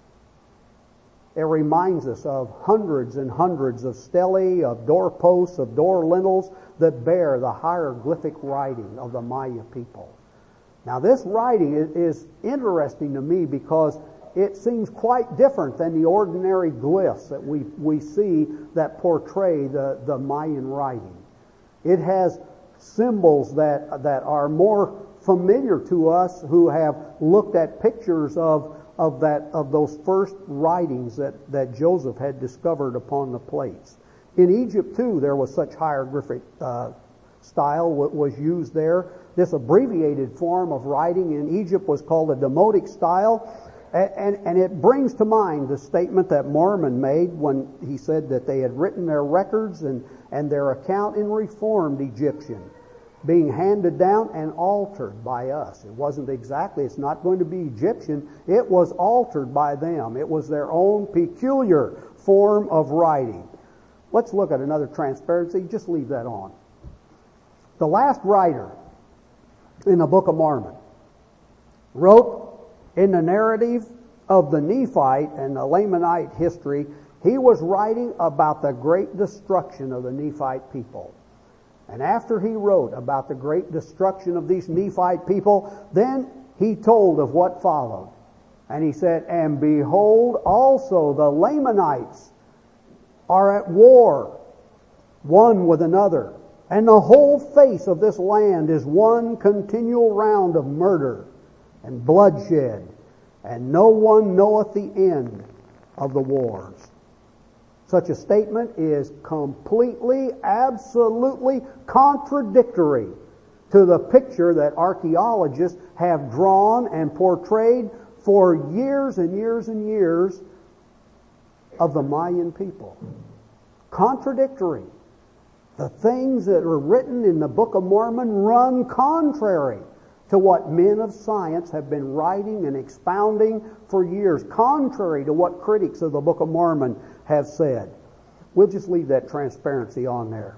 It reminds us of hundreds and hundreds of stelae, of doorposts, of door lintels that bear the hieroglyphic writing of the Maya people. Now this writing is, is interesting to me because it seems quite different than the ordinary glyphs that we, we see that portray the, the Mayan writing. It has symbols that, that are more familiar to us who have looked at pictures of of that of those first writings that, that Joseph had discovered upon the plates. In Egypt too, there was such hieroglyphic uh, style what was used there. This abbreviated form of writing in Egypt was called a Demotic style, and, and, and it brings to mind the statement that Mormon made when he said that they had written their records and, and their account in Reformed Egyptian, being handed down and altered by us. It wasn't exactly, it's not going to be Egyptian, it was altered by them. It was their own peculiar form of writing. Let's look at another transparency, just leave that on. The last writer in the Book of Mormon wrote in the narrative of the Nephite and the Lamanite history. He was writing about the great destruction of the Nephite people. And after he wrote about the great destruction of these Nephite people, then he told of what followed. And he said, and behold, also the Lamanites are at war one with another. And the whole face of this land is one continual round of murder and bloodshed. And no one knoweth the end of the wars. Such a statement is completely, absolutely contradictory to the picture that archaeologists have drawn and portrayed for years and years and years of the Mayan people. Contradictory. The things that are written in the Book of Mormon run contrary to what men of science have been writing and expounding for years, contrary to what critics of the Book of Mormon have said. We'll just leave that transparency on there.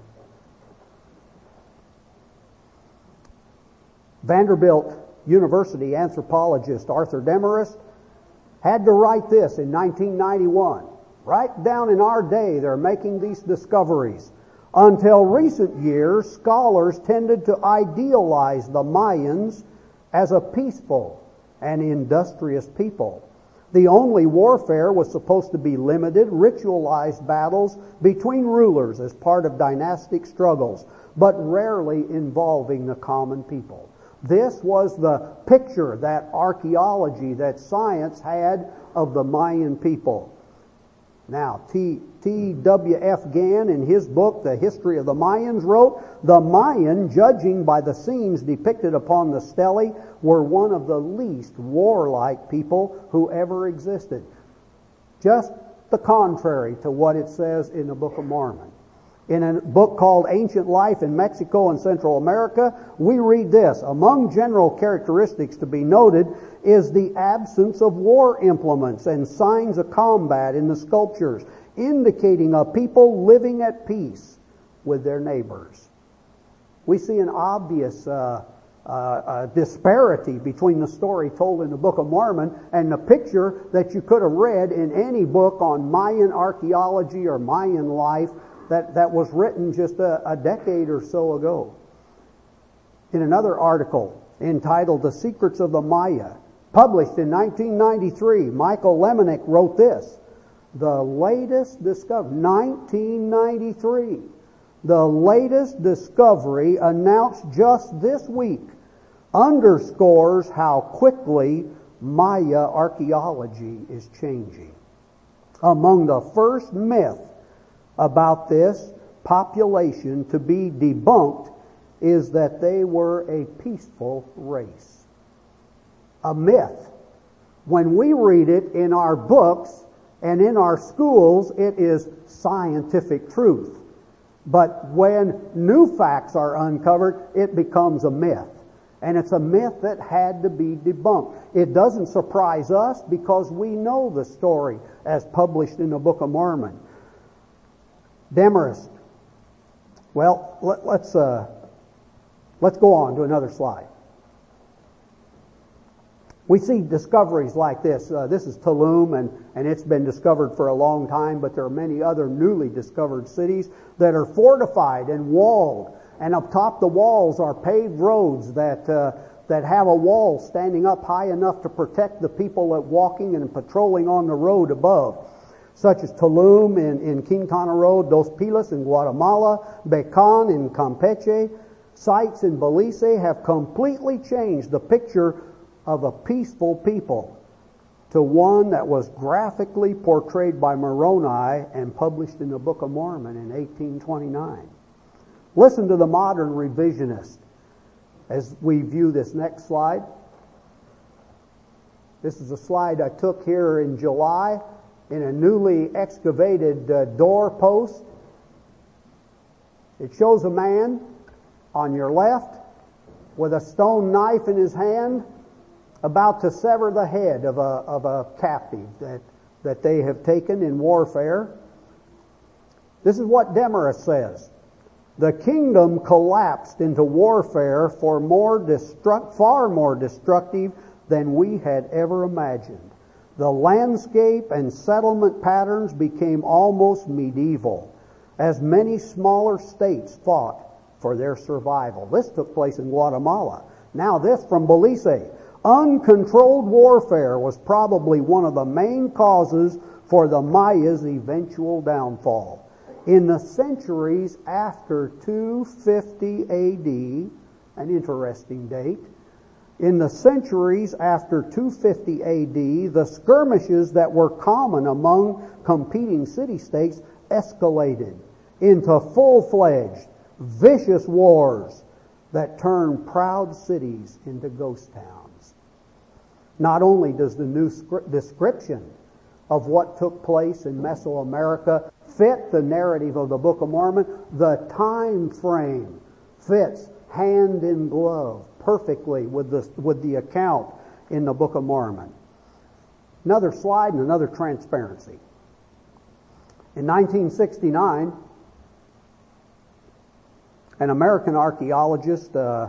Vanderbilt University anthropologist Arthur Demarest had to write this in nineteen ninety-one. Right down in our day, they're making these discoveries. Until recent years, scholars tended to idealize the Mayans as a peaceful and industrious people. The only warfare was supposed to be limited, ritualized battles between rulers as part of dynastic struggles, but rarely involving the common people. This was the picture that archaeology, that science had of the Mayan people. Now, T. W. F. Gann, in his book, The History of the Mayans, wrote, "The Mayan, judging by the scenes depicted upon the stelae, were one of the least warlike people who ever existed." Just the contrary to what it says in the Book of Mormon. In a book called Ancient Life in Mexico and Central America, we read this: "Among general characteristics to be noted is the absence of war implements and signs of combat in the sculptures, indicating a people living at peace with their neighbors." We see an obvious uh, uh, uh, disparity between the story told in the Book of Mormon and the picture that you could have read in any book on Mayan archaeology or Mayan life that, that was written just a, a decade or so ago. In another article entitled "The Secrets of the Maya," published in nineteen ninety-three, Michael Lemonick wrote this: "The latest discovery," nineteen ninety-three, "the latest discovery announced just this week underscores how quickly Maya archaeology is changing. Among the first myth about this population to be debunked is that they were a peaceful race." A myth. When we read it in our books and in our schools, it is scientific truth. But when new facts are uncovered, it becomes a myth. And it's a myth that had to be debunked. It doesn't surprise us because we know the story as published in the Book of Mormon. Demarest. Well, let, let's uh, let's go on to another slide. We see discoveries like this. Uh, this is Tulum, and, and it's been discovered for a long time, but there are many other newly discovered cities that are fortified and walled. And up top the walls are paved roads that uh, that have a wall standing up high enough to protect the people that walking and patrolling on the road above, such as Tulum in, in Quintana Roo, Dos Pilas in Guatemala, Becan in Campeche. Sites in Belize have completely changed the picture of a peaceful people to one that was graphically portrayed by Moroni and published in the Book of Mormon in eighteen twenty-nine. Listen to the modern revisionist as we view this next slide. This is a slide I took here in July in a newly excavated uh, doorpost. It shows a man on your left with a stone knife in his hand, about to sever the head of a, of a captive that, that they have taken in warfare. This is what Demarest says: "The kingdom collapsed into warfare for more destruct, far more destructive than we had ever imagined. The landscape and settlement patterns became almost medieval, as many smaller states fought for their survival." This took place in Guatemala. Now this from Belize. "Uncontrolled warfare was probably one of the main causes for the Maya's eventual downfall. In the centuries after two fifty A D, an interesting date, in the centuries after two fifty A D, the skirmishes that were common among competing city-states escalated into full-fledged, vicious wars that turned proud cities into ghost towns." Not only does the new description of what took place in Mesoamerica fit the narrative of the Book of Mormon, the time frame fits hand in glove perfectly with the, with the account in the Book of Mormon. Another slide and another transparency. In nineteen sixty-nine, an American archaeologist uh,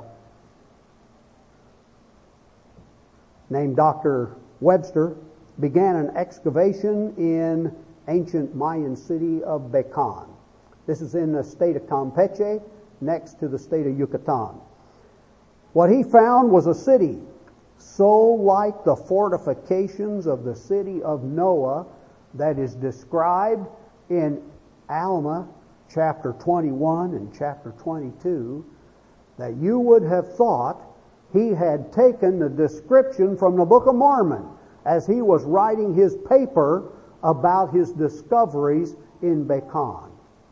named Doctor Webster began an excavation in ancient Mayan city of Becan. This is in the state of Campeche, next to the state of Yucatan. What he found was a city so like the fortifications of the city of Noah that is described in Alma chapter twenty-one and chapter twenty-two, that you would have thought he had taken the description from the Book of Mormon as he was writing his paper about his discoveries in Becan.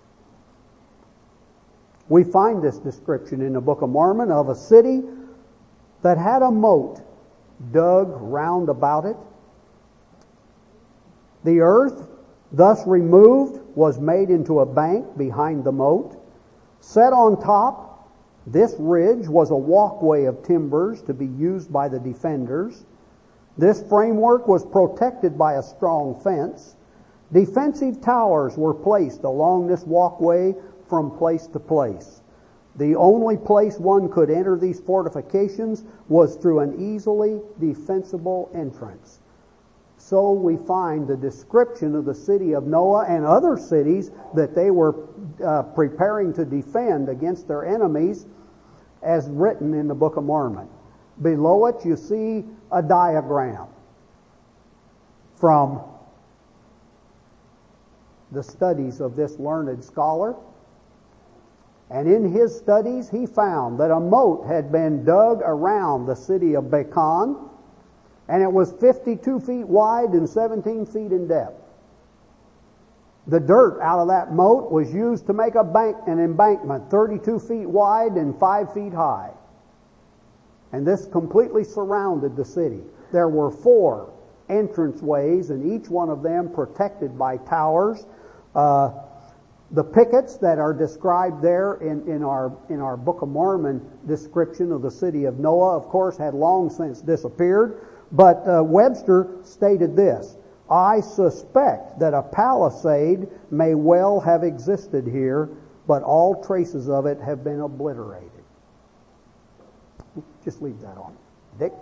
We find this description in the Book of Mormon of a city that had a moat dug round about it. The earth, thus removed, was made into a bank behind the moat. Set on top, this ridge was a walkway of timbers to be used by the defenders. This framework was protected by a strong fence. Defensive towers were placed along this walkway from place to place. The only place one could enter these fortifications was through an easily defensible entrance. So we find the description of the city of Noah and other cities that they were uh, preparing to defend against their enemies as written in the Book of Mormon. Below it you see a diagram from the studies of this learned scholar. And in his studies he found that a moat had been dug around the city of Becan, and it was fifty-two feet wide and seventeen feet in depth. The dirt out of that moat was used to make a bank, an embankment thirty-two feet wide and five feet high. And this completely surrounded the city. There were four entranceways, and each one of them protected by towers. Uh, the pickets that are described there in, in our in our Book of Mormon description of the city of Noah, of course, had long since disappeared. But uh, Webster stated this: I suspect that a palisade may well have existed here, but all traces of it have been obliterated. Just leave that on. Dick?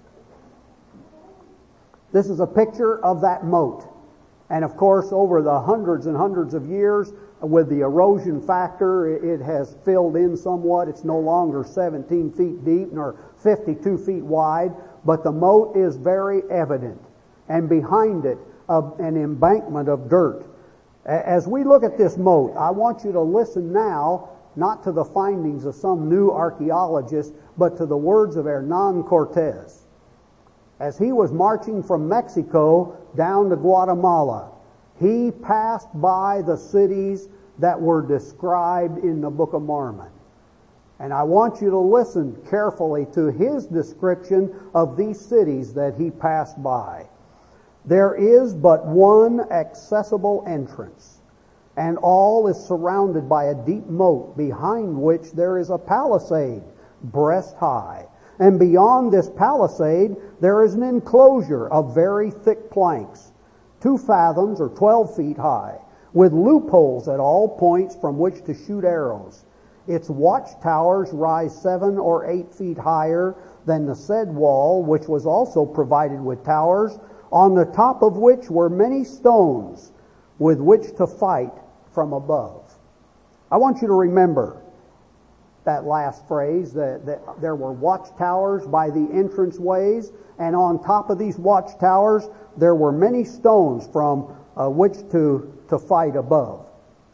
This is a picture of that moat. And of course, over the hundreds and hundreds of years, with the erosion factor, it has filled in somewhat. It's no longer seventeen feet deep nor fifty-two feet wide, but the moat is very evident. And behind it, uh, an embankment of dirt. As we look at this moat, I want you to listen now, not to the findings of some new archaeologist, but to the words of Hernan Cortez. As he was marching from Mexico down to Guatemala, he passed by the cities that were described in the Book of Mormon. And I want you to listen carefully to his description of these cities that he passed by. There is but one accessible entrance, and all is surrounded by a deep moat, behind which there is a palisade, breast high. And beyond this palisade, there is an enclosure of very thick planks, two fathoms or twelve feet high, with loopholes at all points from which to shoot arrows. Its watchtowers rise seven or eight feet higher than the said wall, which was also provided with towers, on the top of which were many stones with which to fight from above. I want you to remember that last phrase, that, that there were watchtowers by the entranceways, and on top of these watchtowers there were many stones from uh, which to, to fight above.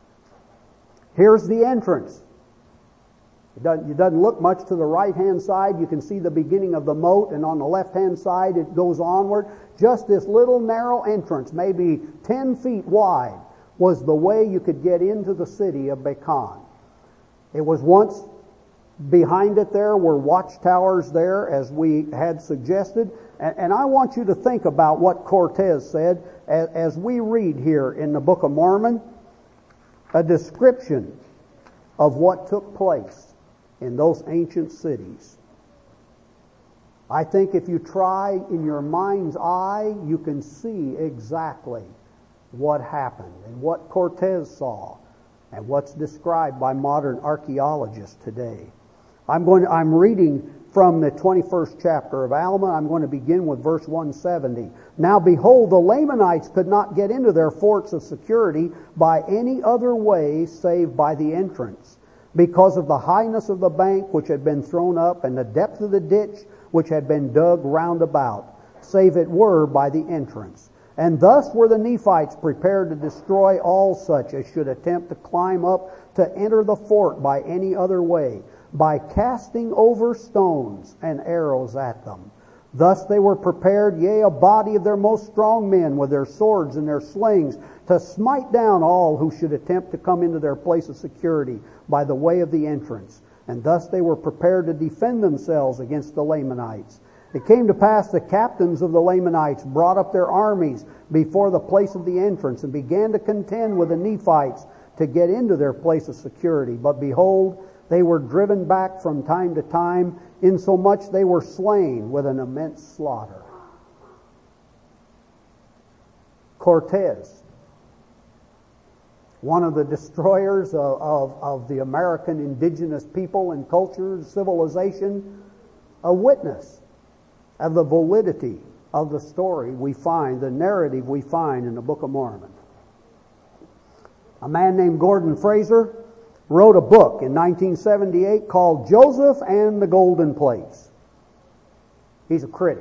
Here's the entrance. It doesn't, it doesn't look much to the right-hand side. You can see the beginning of the moat, and on the left-hand side it goes onward. Just this little narrow entrance, maybe ten feet wide, was the way you could get into the city of Becan. It was once, behind it there were watchtowers there, as we had suggested. And, and I want you to think about what Cortez said as, as we read here in the Book of Mormon, a description of what took place in those ancient cities. I think if you try in your mind's eye, you can see exactly what happened and what Cortez saw and what's described by modern archaeologists today. I'm going to, I'm reading from the twenty-first chapter of Alma. I'm going to begin with verse one seventy. Now behold, the Lamanites could not get into their forts of security by any other way save by the entrance, because of the highness of the bank which had been thrown up, and the depth of the ditch which had been dug round about, save it were by the entrance. And thus were the Nephites prepared to destroy all such as should attempt to climb up to enter the fort by any other way, by casting over stones and arrows at them. Thus they were prepared, yea, a body of their most strong men with their swords and their slings, to smite down all who should attempt to come into their place of security by the way of the entrance. And thus they were prepared to defend themselves against the Lamanites. It came to pass the captains of the Lamanites brought up their armies before the place of the entrance, and began to contend with the Nephites to get into their place of security. But behold, they were driven back from time to time, insomuch they were slain with an immense slaughter. Cortez, one of the destroyers of, of, of the American indigenous people and culture, civilization, a witness of the validity of the story we find, the narrative we find in the Book of Mormon. A man named Gordon Fraser wrote a book in nineteen seventy-eight called Joseph and the Golden Plates. He's a critic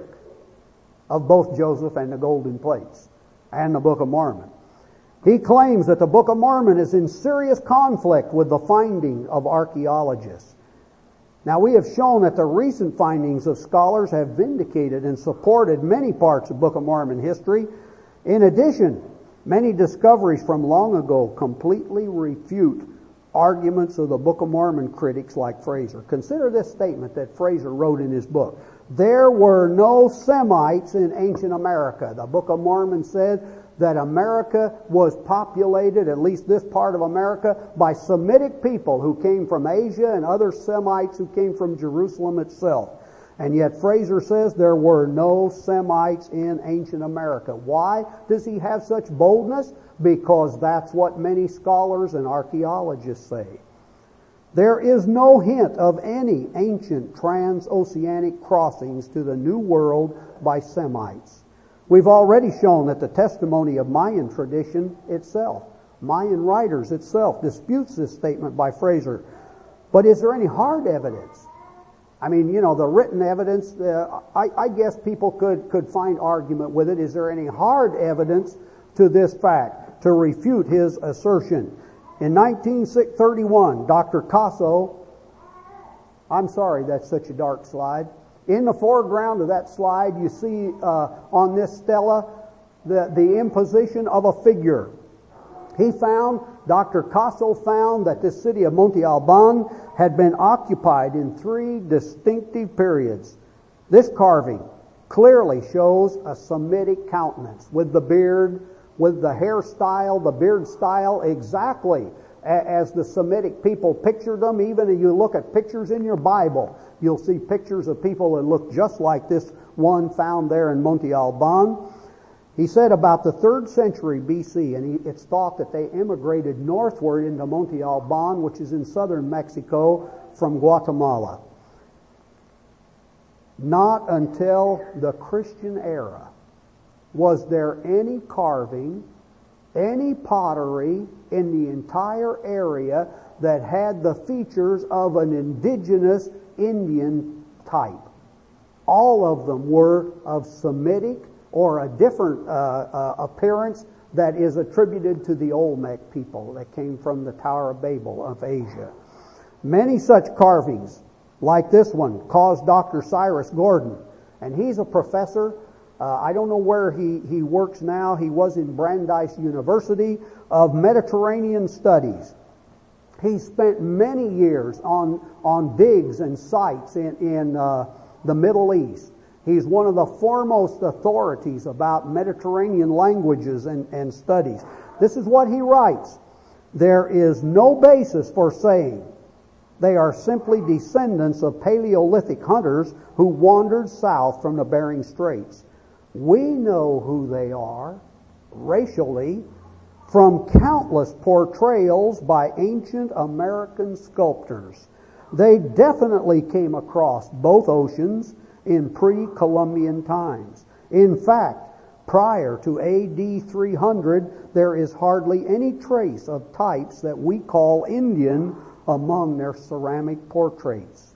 of both Joseph and the Golden Plates and the Book of Mormon. He claims that the Book of Mormon is in serious conflict with the finding of archaeologists. Now, we have shown that the recent findings of scholars have vindicated and supported many parts of Book of Mormon history. In addition, many discoveries from long ago completely refute arguments of the Book of Mormon critics like Fraser. Consider this statement that Fraser wrote in his book. There were no Semites in ancient America. The Book of Mormon said that America was populated, at least this part of America, by Semitic people who came from Asia and other Semites who came from Jerusalem itself. And yet Fraser says there were no Semites in ancient America. Why does he have such boldness? Because that's what many scholars and archaeologists say. There is no hint of any ancient transoceanic crossings to the New World by Semites. We've already shown that the testimony of Mayan tradition itself, Mayan writers itself, disputes this statement by Fraser. But is there any hard evidence? I mean, you know, the written evidence, uh, I, I guess people could, could find argument with it. Is there any hard evidence to this fact to refute his assertion? In nineteen thirty-one, Doctor Caso, I'm sorry that's such a dark slide. In the foreground of that slide, you see uh, on this stela the, the imposition of a figure. He found, Doctor Caso found that this city of Monte Alban had been occupied in three distinctive periods. This carving clearly shows a Semitic countenance with the beard, with the hairstyle, the beard style, exactly as the Semitic people pictured them. Even if you look at pictures in your Bible, you'll see pictures of people that look just like this one found there in Monte Alban. He said about the third century B C, and he, it's thought that they immigrated northward into Monte Alban, which is in southern Mexico, from Guatemala. Not until the Christian era was there any carving, any pottery in the entire area that had the features of an indigenous Indian type. All of them were of Semitic or a different uh, uh, appearance that is attributed to the Olmec people that came from the Tower of Babel of Asia. Many such carvings, like this one, caused Doctor Cyrus Gordon, and he's a professor. Uh, I don't know where he, he works now. He was in Brandeis University of Mediterranean Studies. He spent many years on, on digs and sites in, in uh, the Middle East. He's one of the foremost authorities about Mediterranean languages and, and studies. This is what he writes. There is no basis for saying they are simply descendants of Paleolithic hunters who wandered south from the Bering Straits. We know who they are, racially, from countless portrayals by ancient American sculptors. They definitely came across both oceans in pre-Columbian times. In fact, prior to A D three hundred, there is hardly any trace of types that we call Indian among their ceramic portraits.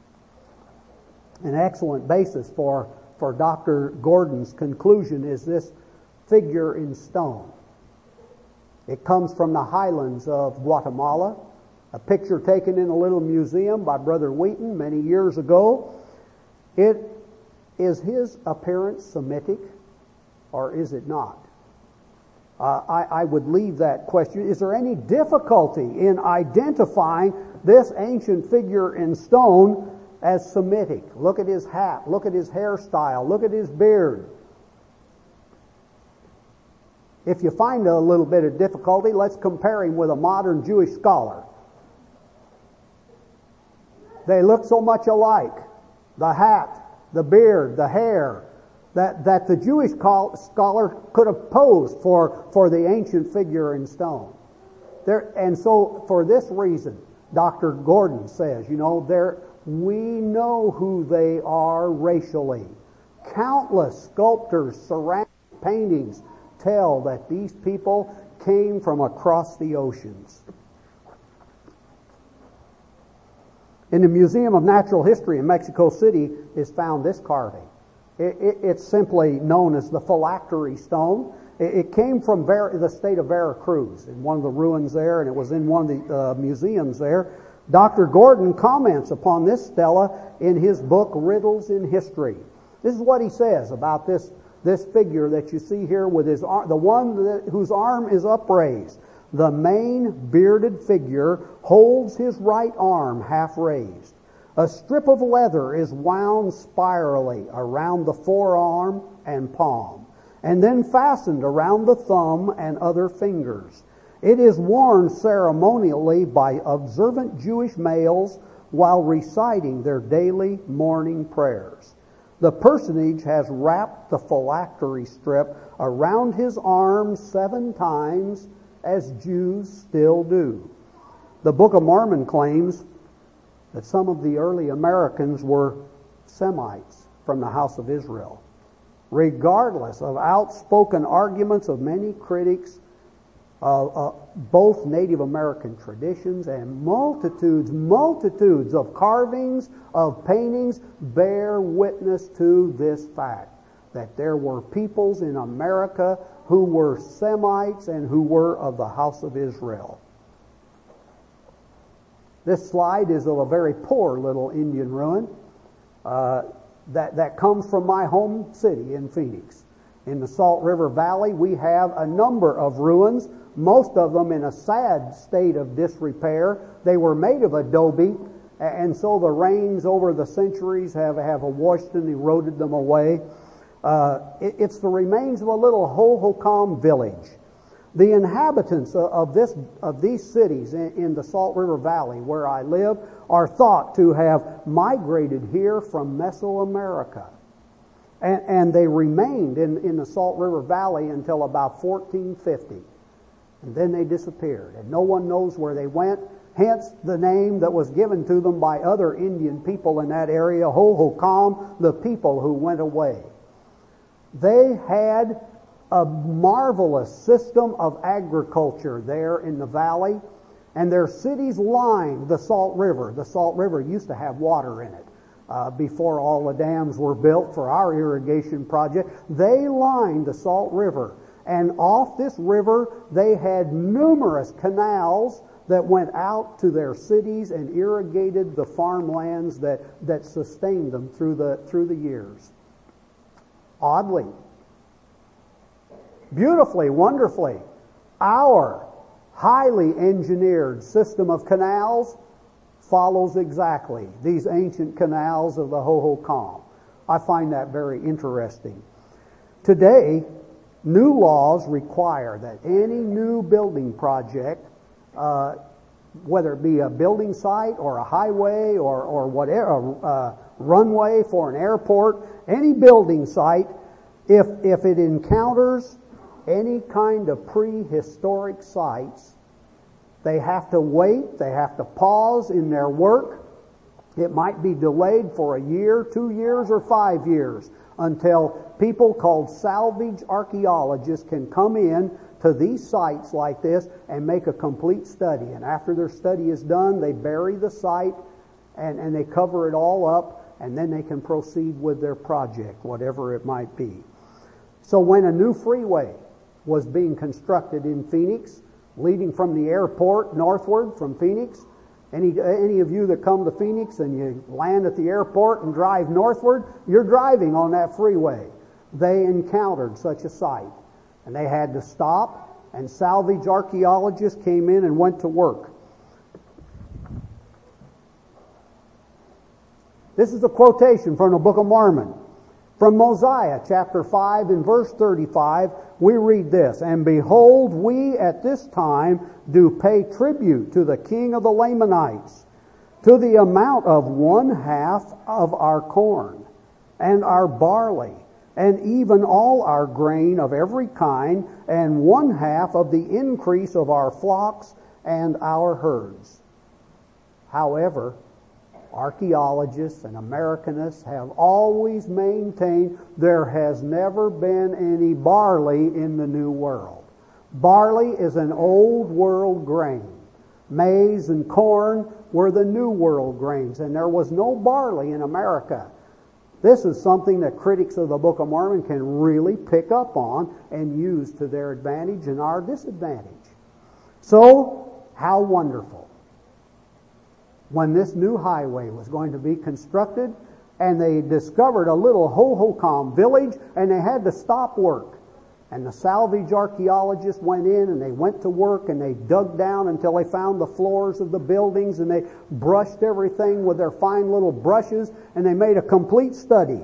An excellent basis for, for Doctor Gordon's conclusion is this figure in stone. It comes from the highlands of Guatemala, a picture taken in a little museum by Brother Wheaton many years ago. It is his appearance Semitic, or is it not? Uh, I, I would leave that question. Is there any difficulty in identifying this ancient figure in stone as Semitic? Look at his hat. Look at his hairstyle. Look at his beard. If you find a little bit of difficulty, let's compare him with a modern Jewish scholar. They look so much alike. The hat, the beard, the hair, that, that the Jewish scholar could have posed for, for the ancient figure in stone. There, and so for this reason, Doctor Gordon says, you know, there, we know who they are racially. Countless sculptors, ceramic paintings tell that these people came from across the oceans. In the Museum of Natural History in Mexico City is found this carving. It, it, it's simply known as the phylactery stone. It, it came from Ver, the state of Veracruz, in one of the ruins there, and it was in one of the uh, museums there. Doctor Gordon comments upon this stela in his book, Riddles in History. This is what he says about this This figure that you see here with his arm, the one that, whose arm is upraised. The main bearded figure holds his right arm half raised. A strip of leather is wound spirally around the forearm and palm, and then fastened around the thumb and other fingers. It is worn ceremonially by observant Jewish males while reciting their daily morning prayers. The personage has wrapped the phylactery strip around his arm seven times, as Jews still do. The Book of Mormon claims that some of the early Americans were Semites from the house of Israel. Regardless of outspoken arguments of many critics, uh, uh, both Native American traditions and multitudes, multitudes of carvings, of paintings bear witness to this fact, that there were peoples in America who were Semites and who were of the house of Israel. This slide is of a very poor little Indian ruin uh, that, that comes from my home city in Phoenix. In the Salt River Valley, we have a number of ruins, most of them in a sad state of disrepair. They were made of adobe, and so the rains over the centuries have, have washed and eroded them away. Uh, it, it's the remains of a little Hohokam village. The inhabitants of, of, this, of these cities in, in the Salt River Valley where I live are thought to have migrated here from Mesoamerica. And, and they remained in, in the Salt River Valley until about fourteen fifty. And then they disappeared, and no one knows where they went. Hence the name that was given to them by other Indian people in that area, Hohokam, the people who went away. They had a marvelous system of agriculture there in the valley, and their cities lined the Salt River. The Salt River used to have water in it uh, before all the dams were built for our irrigation project. They lined the Salt River, and off this river they had numerous canals that went out to their cities and irrigated the farmlands that, that sustained them through the, through the years. Oddly, beautifully, wonderfully, our highly engineered system of canals follows exactly these ancient canals of the Hohokam. I find that very interesting. Today, new laws require that any new building project, uh, whether it be a building site or a highway or, or whatever, uh, runway for an airport, any building site, if, if it encounters any kind of prehistoric sites, they have to wait, they have to pause in their work, It might be delayed for a year, two years, or five years until people called salvage archaeologists can come in to these sites like this and make a complete study. And after their study is done, they bury the site and, and they cover it all up, and then they can proceed with their project, whatever it might be. So when a new freeway was being constructed in Phoenix, leading from the airport northward from Phoenix, any any of you that come to Phoenix and you land at the airport and drive northward, you're driving on that freeway. They encountered such a site, and they had to stop, and salvage archaeologists came in and went to work. This is a quotation from the Book of Mormon. From Mosiah chapter five and verse thirty-five, we read this, "And behold, we at this time do pay tribute to the king of the Lamanites, to the amount of one half of our corn, and our barley, and even all our grain of every kind, and one half of the increase of our flocks and our herds." However, archaeologists and Americanists have always maintained there has never been any barley in the New World. Barley is an old world grain. Maize and corn were the New World grains, and there was no barley in America. This is something that critics of the Book of Mormon can really pick up on and use to their advantage and our disadvantage. So, how wonderful. When this new highway was going to be constructed, and they discovered a little Hohokam village, and they had to stop work. And the salvage archaeologists went in, and they went to work, and they dug down until they found the floors of the buildings, and they brushed everything with their fine little brushes, and they made a complete study.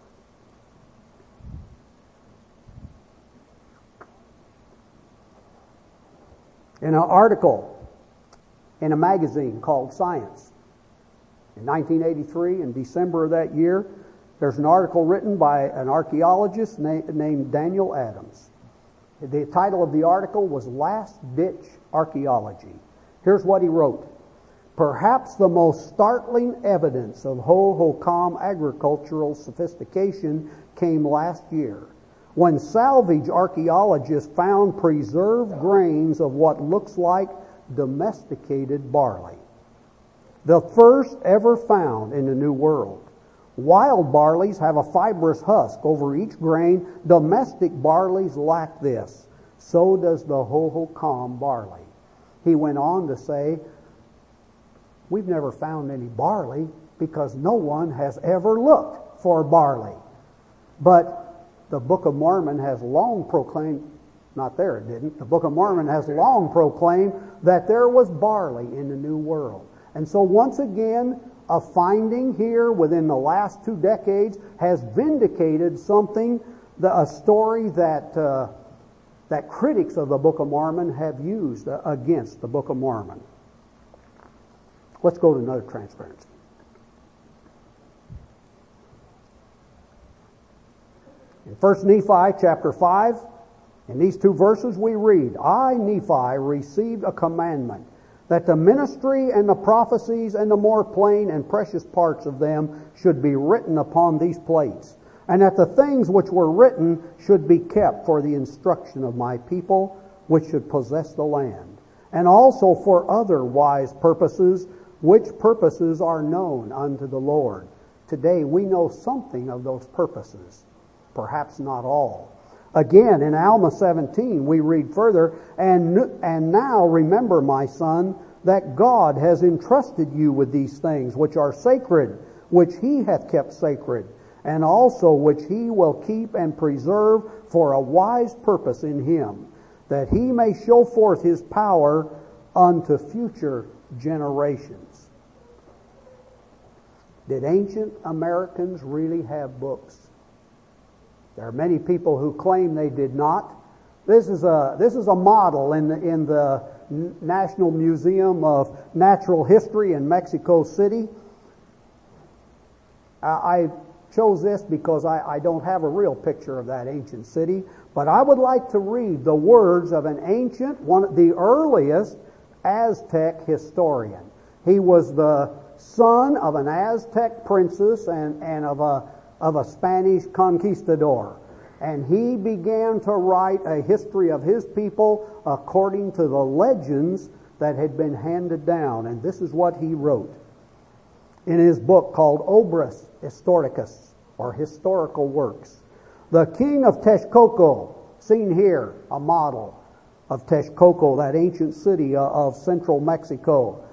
In an article in a magazine called Science, in nineteen eighty-three, in December of that year, there's an article written by an archaeologist na- named Daniel Adams. The title of the article was Last Ditch Archaeology. Here's what he wrote. "Perhaps the most startling evidence of Hohokam agricultural sophistication came last year, when salvage archaeologists found preserved grains of what looks like domesticated barley. The first ever found in the New World. Wild barleys have a fibrous husk over each grain. Domestic barleys lack this. So does the Hohokam barley." He went on to say, "We've never found any barley because no one has ever looked for barley. But the Book of Mormon has long proclaimed," not there it didn't, the Book of Mormon has long proclaimed that there was barley in the New World. And so once again, a finding here within the last two decades has vindicated something, the, a story that uh, that critics of the Book of Mormon have used uh, against the Book of Mormon. Let's go to another transparency. In First Nephi chapter five, in these two verses we read, "I, Nephi, received a commandment that the ministry and the prophecies and the more plain and precious parts of them should be written upon these plates, and that the things which were written should be kept for the instruction of my people, which should possess the land, and also for other wise purposes, which purposes are known unto the Lord." Today we know something of those purposes, perhaps not all. Again, in Alma seventeen, we read further, and, and now remember, my son, that God has entrusted you with these things, which are sacred, which he hath kept sacred, and also which he will keep and preserve for a wise purpose in him, that he may show forth his power unto future generations. Did ancient Americans really have books? There are many people who claim they did not. This is a this is a model in the in the National Museum of Natural History in Mexico City. I chose this because I, I don't have a real picture of that ancient city, but I would like to read the words of an ancient, one the earliest Aztec historian. He was the son of an Aztec princess and, and of a of a Spanish conquistador. And he began to write a history of his people according to the legends that had been handed down. And this is what he wrote in his book called Obras Historicas, or Historical Works. The king of Texcoco, seen here, a model of Texcoco, that ancient city of central Mexico,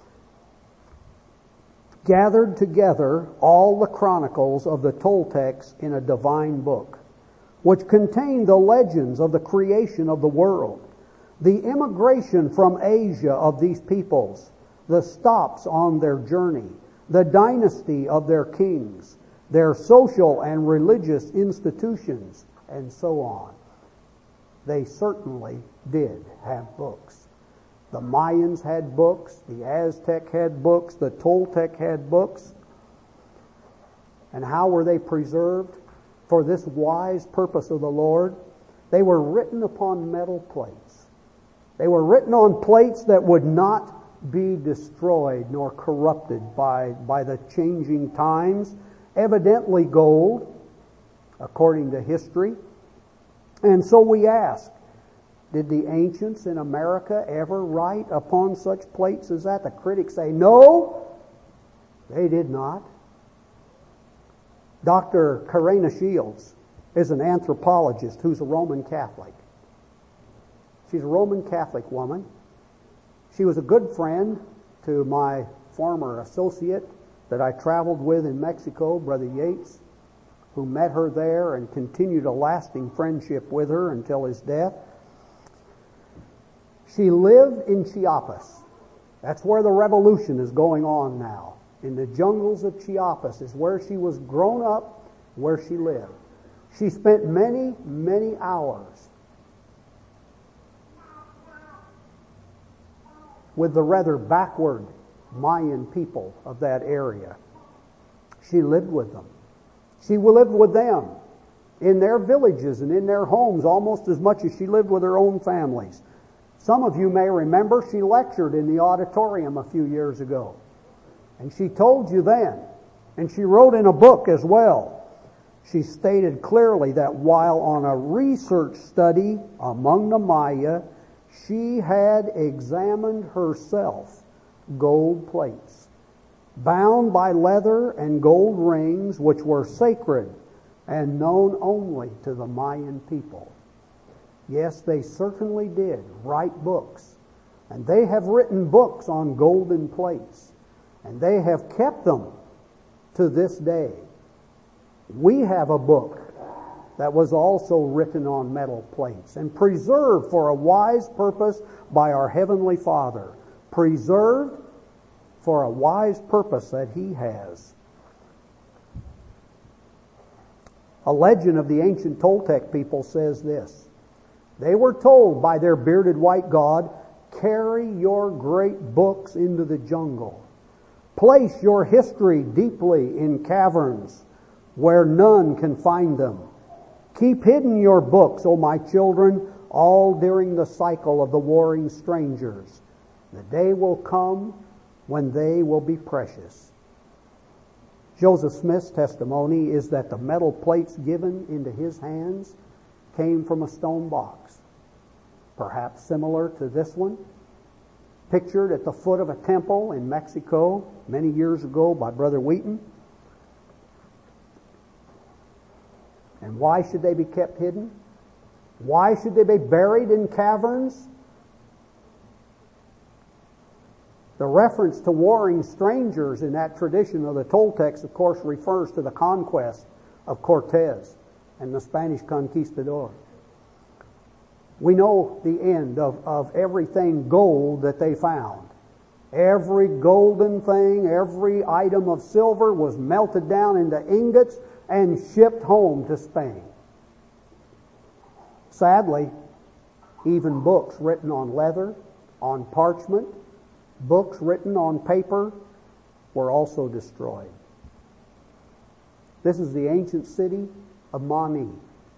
gathered together all the chronicles of the Toltecs in a divine book, which contained the legends of the creation of the world, the immigration from Asia of these peoples, the stops on their journey, the dynasty of their kings, their social and religious institutions, and so on. They certainly did have books. The Mayans had books, the Aztec had books, the Toltec had books. And how were they preserved? For this wise purpose of the Lord, they were written upon metal plates. They were written on plates that would not be destroyed nor corrupted by, by the changing times. Evidently gold, according to history. And so we ask, did the ancients in America ever write upon such plates as that? The critics say, no, they did not. Doctor Karina Shields is an anthropologist who's a Roman Catholic. She's a Roman Catholic woman. She was a good friend to my former associate that I traveled with in Mexico, Brother Yates, who met her there and continued a lasting friendship with her until his death. She lived in Chiapas. That's where the revolution is going on now. In the jungles of Chiapas is where she was grown up, where she lived. She spent many, many hours with the rather backward Mayan people of that area. She lived with them. She lived with them in their villages and in their homes almost as much as she lived with her own families. Some of you may remember she lectured in the auditorium a few years ago. And she told you then, and she wrote in a book as well, she stated clearly that while on a research study among the Maya, she had examined herself gold plates, bound by leather and gold rings, which were sacred and known only to the Mayan people. Yes, they certainly did write books, and they have written books on golden plates, and they have kept them to this day. We have a book that was also written on metal plates and preserved for a wise purpose by our Heavenly Father. Preserved for a wise purpose that He has. A legend of the ancient Toltec people says this. They were told by their bearded white god, carry your great books into the jungle. Place your history deeply in caverns where none can find them. Keep hidden your books, O my children, all during the cycle of the warring strangers. The day will come when they will be precious. Joseph Smith's testimony is that the metal plates given into his hands came from a stone box, perhaps similar to this one, pictured at the foot of a temple in Mexico many years ago by Brother Wheaton. And why should they be kept hidden? Why should they be buried in caverns? The reference to warring strangers in that tradition of the Toltecs, of course, refers to the conquest of Cortez and the Spanish conquistador. We know the end of, of everything gold that they found. Every golden thing, every item of silver was melted down into ingots and shipped home to Spain. Sadly, even books written on leather, on parchment, books written on paper were also destroyed. This is the ancient city of Mani.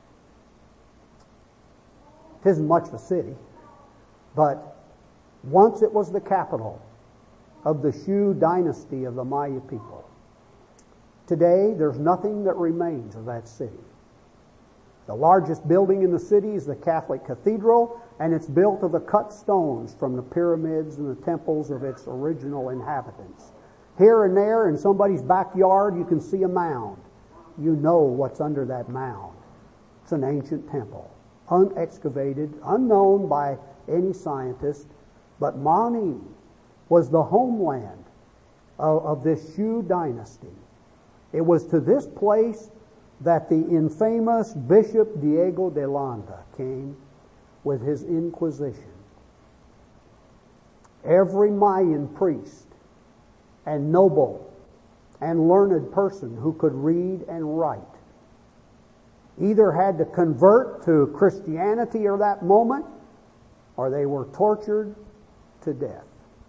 It isn't much of a city, but once it was the capital of the Shu dynasty of the Maya people. Today, there's nothing that remains of that city. The largest building in the city is the Catholic Cathedral, and it's built of the cut stones from the pyramids and the temples of its original inhabitants. Here and there in somebody's backyard, you can see a mound. You know what's under that mound. It's an ancient temple, unexcavated, unknown by any scientist, but Mani was the homeland of, of this Shu dynasty. It was to this place that the infamous Bishop Diego de Landa came with his Inquisition. Every Mayan priest and noble and learned person who could read and write either had to convert to Christianity at that moment, or they were tortured to death.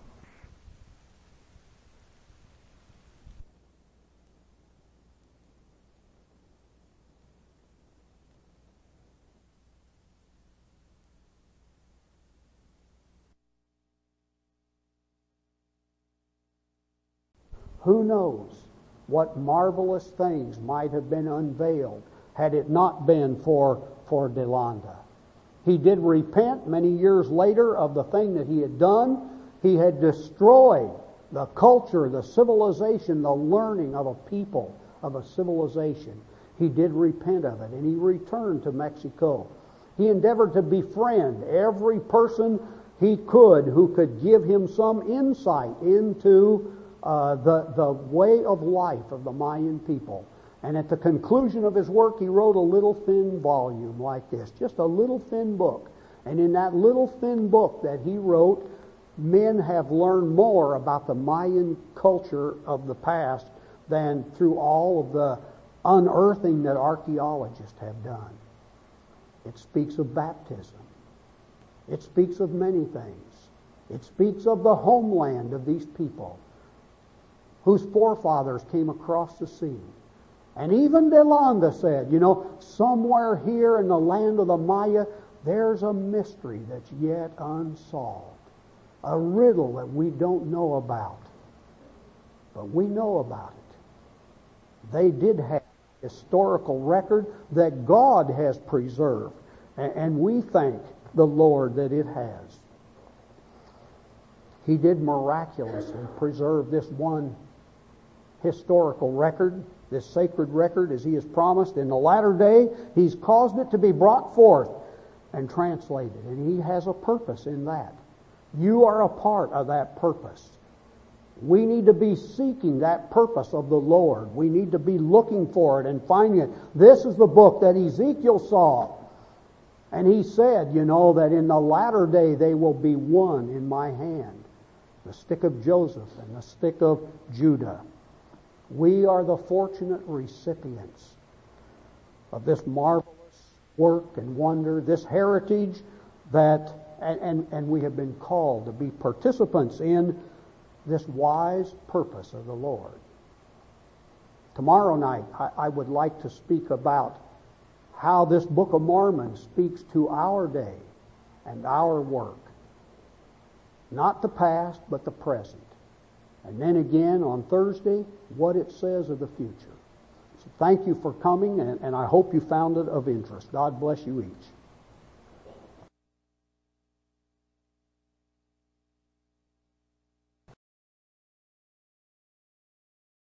Who knows what marvelous things might have been unveiled had it not been for, for De Landa. He did repent many years later of the thing that he had done. He had destroyed the culture, the civilization, the learning of a people, of a civilization. He did repent of it, and he returned to Mexico. He endeavored to befriend every person he could who could give him some insight into Uh, the, the way of life of the Mayan people. And at the conclusion of his work, he wrote a little thin volume like this, just a little thin book. And in that little thin book that he wrote, men have learned more about the Mayan culture of the past than through all of the unearthing that archaeologists have done. It speaks of baptism. It speaks of many things. It speaks of the homeland of these people, whose forefathers came across the sea. And even De Landa said, you know, somewhere here in the land of the Maya, there's a mystery that's yet unsolved. A riddle that we don't know about. But we know about it. They did have a historical record that God has preserved. And we thank the Lord that it has. He did miraculously preserve this one historical record, this sacred record, as he has promised. In the latter day, he's caused it to be brought forth and translated, and he has a purpose in that. You are a part of that purpose. We need to be seeking that purpose of the Lord. We need to be looking for it and finding it. This is the book that Ezekiel saw. And he said, you know, that in the latter day they will be one in my hand. The stick of Joseph and the stick of Judah. We are the fortunate recipients of this marvelous work and wonder, this heritage that, and, and, and we have been called to be participants in this wise purpose of the Lord. Tomorrow night, I, I would like to speak about how this Book of Mormon speaks to our day and our work. Not the past, but the present. And then again on Thursday, what it says of the future. So thank you for coming, and, and I hope you found it of interest. God bless you each.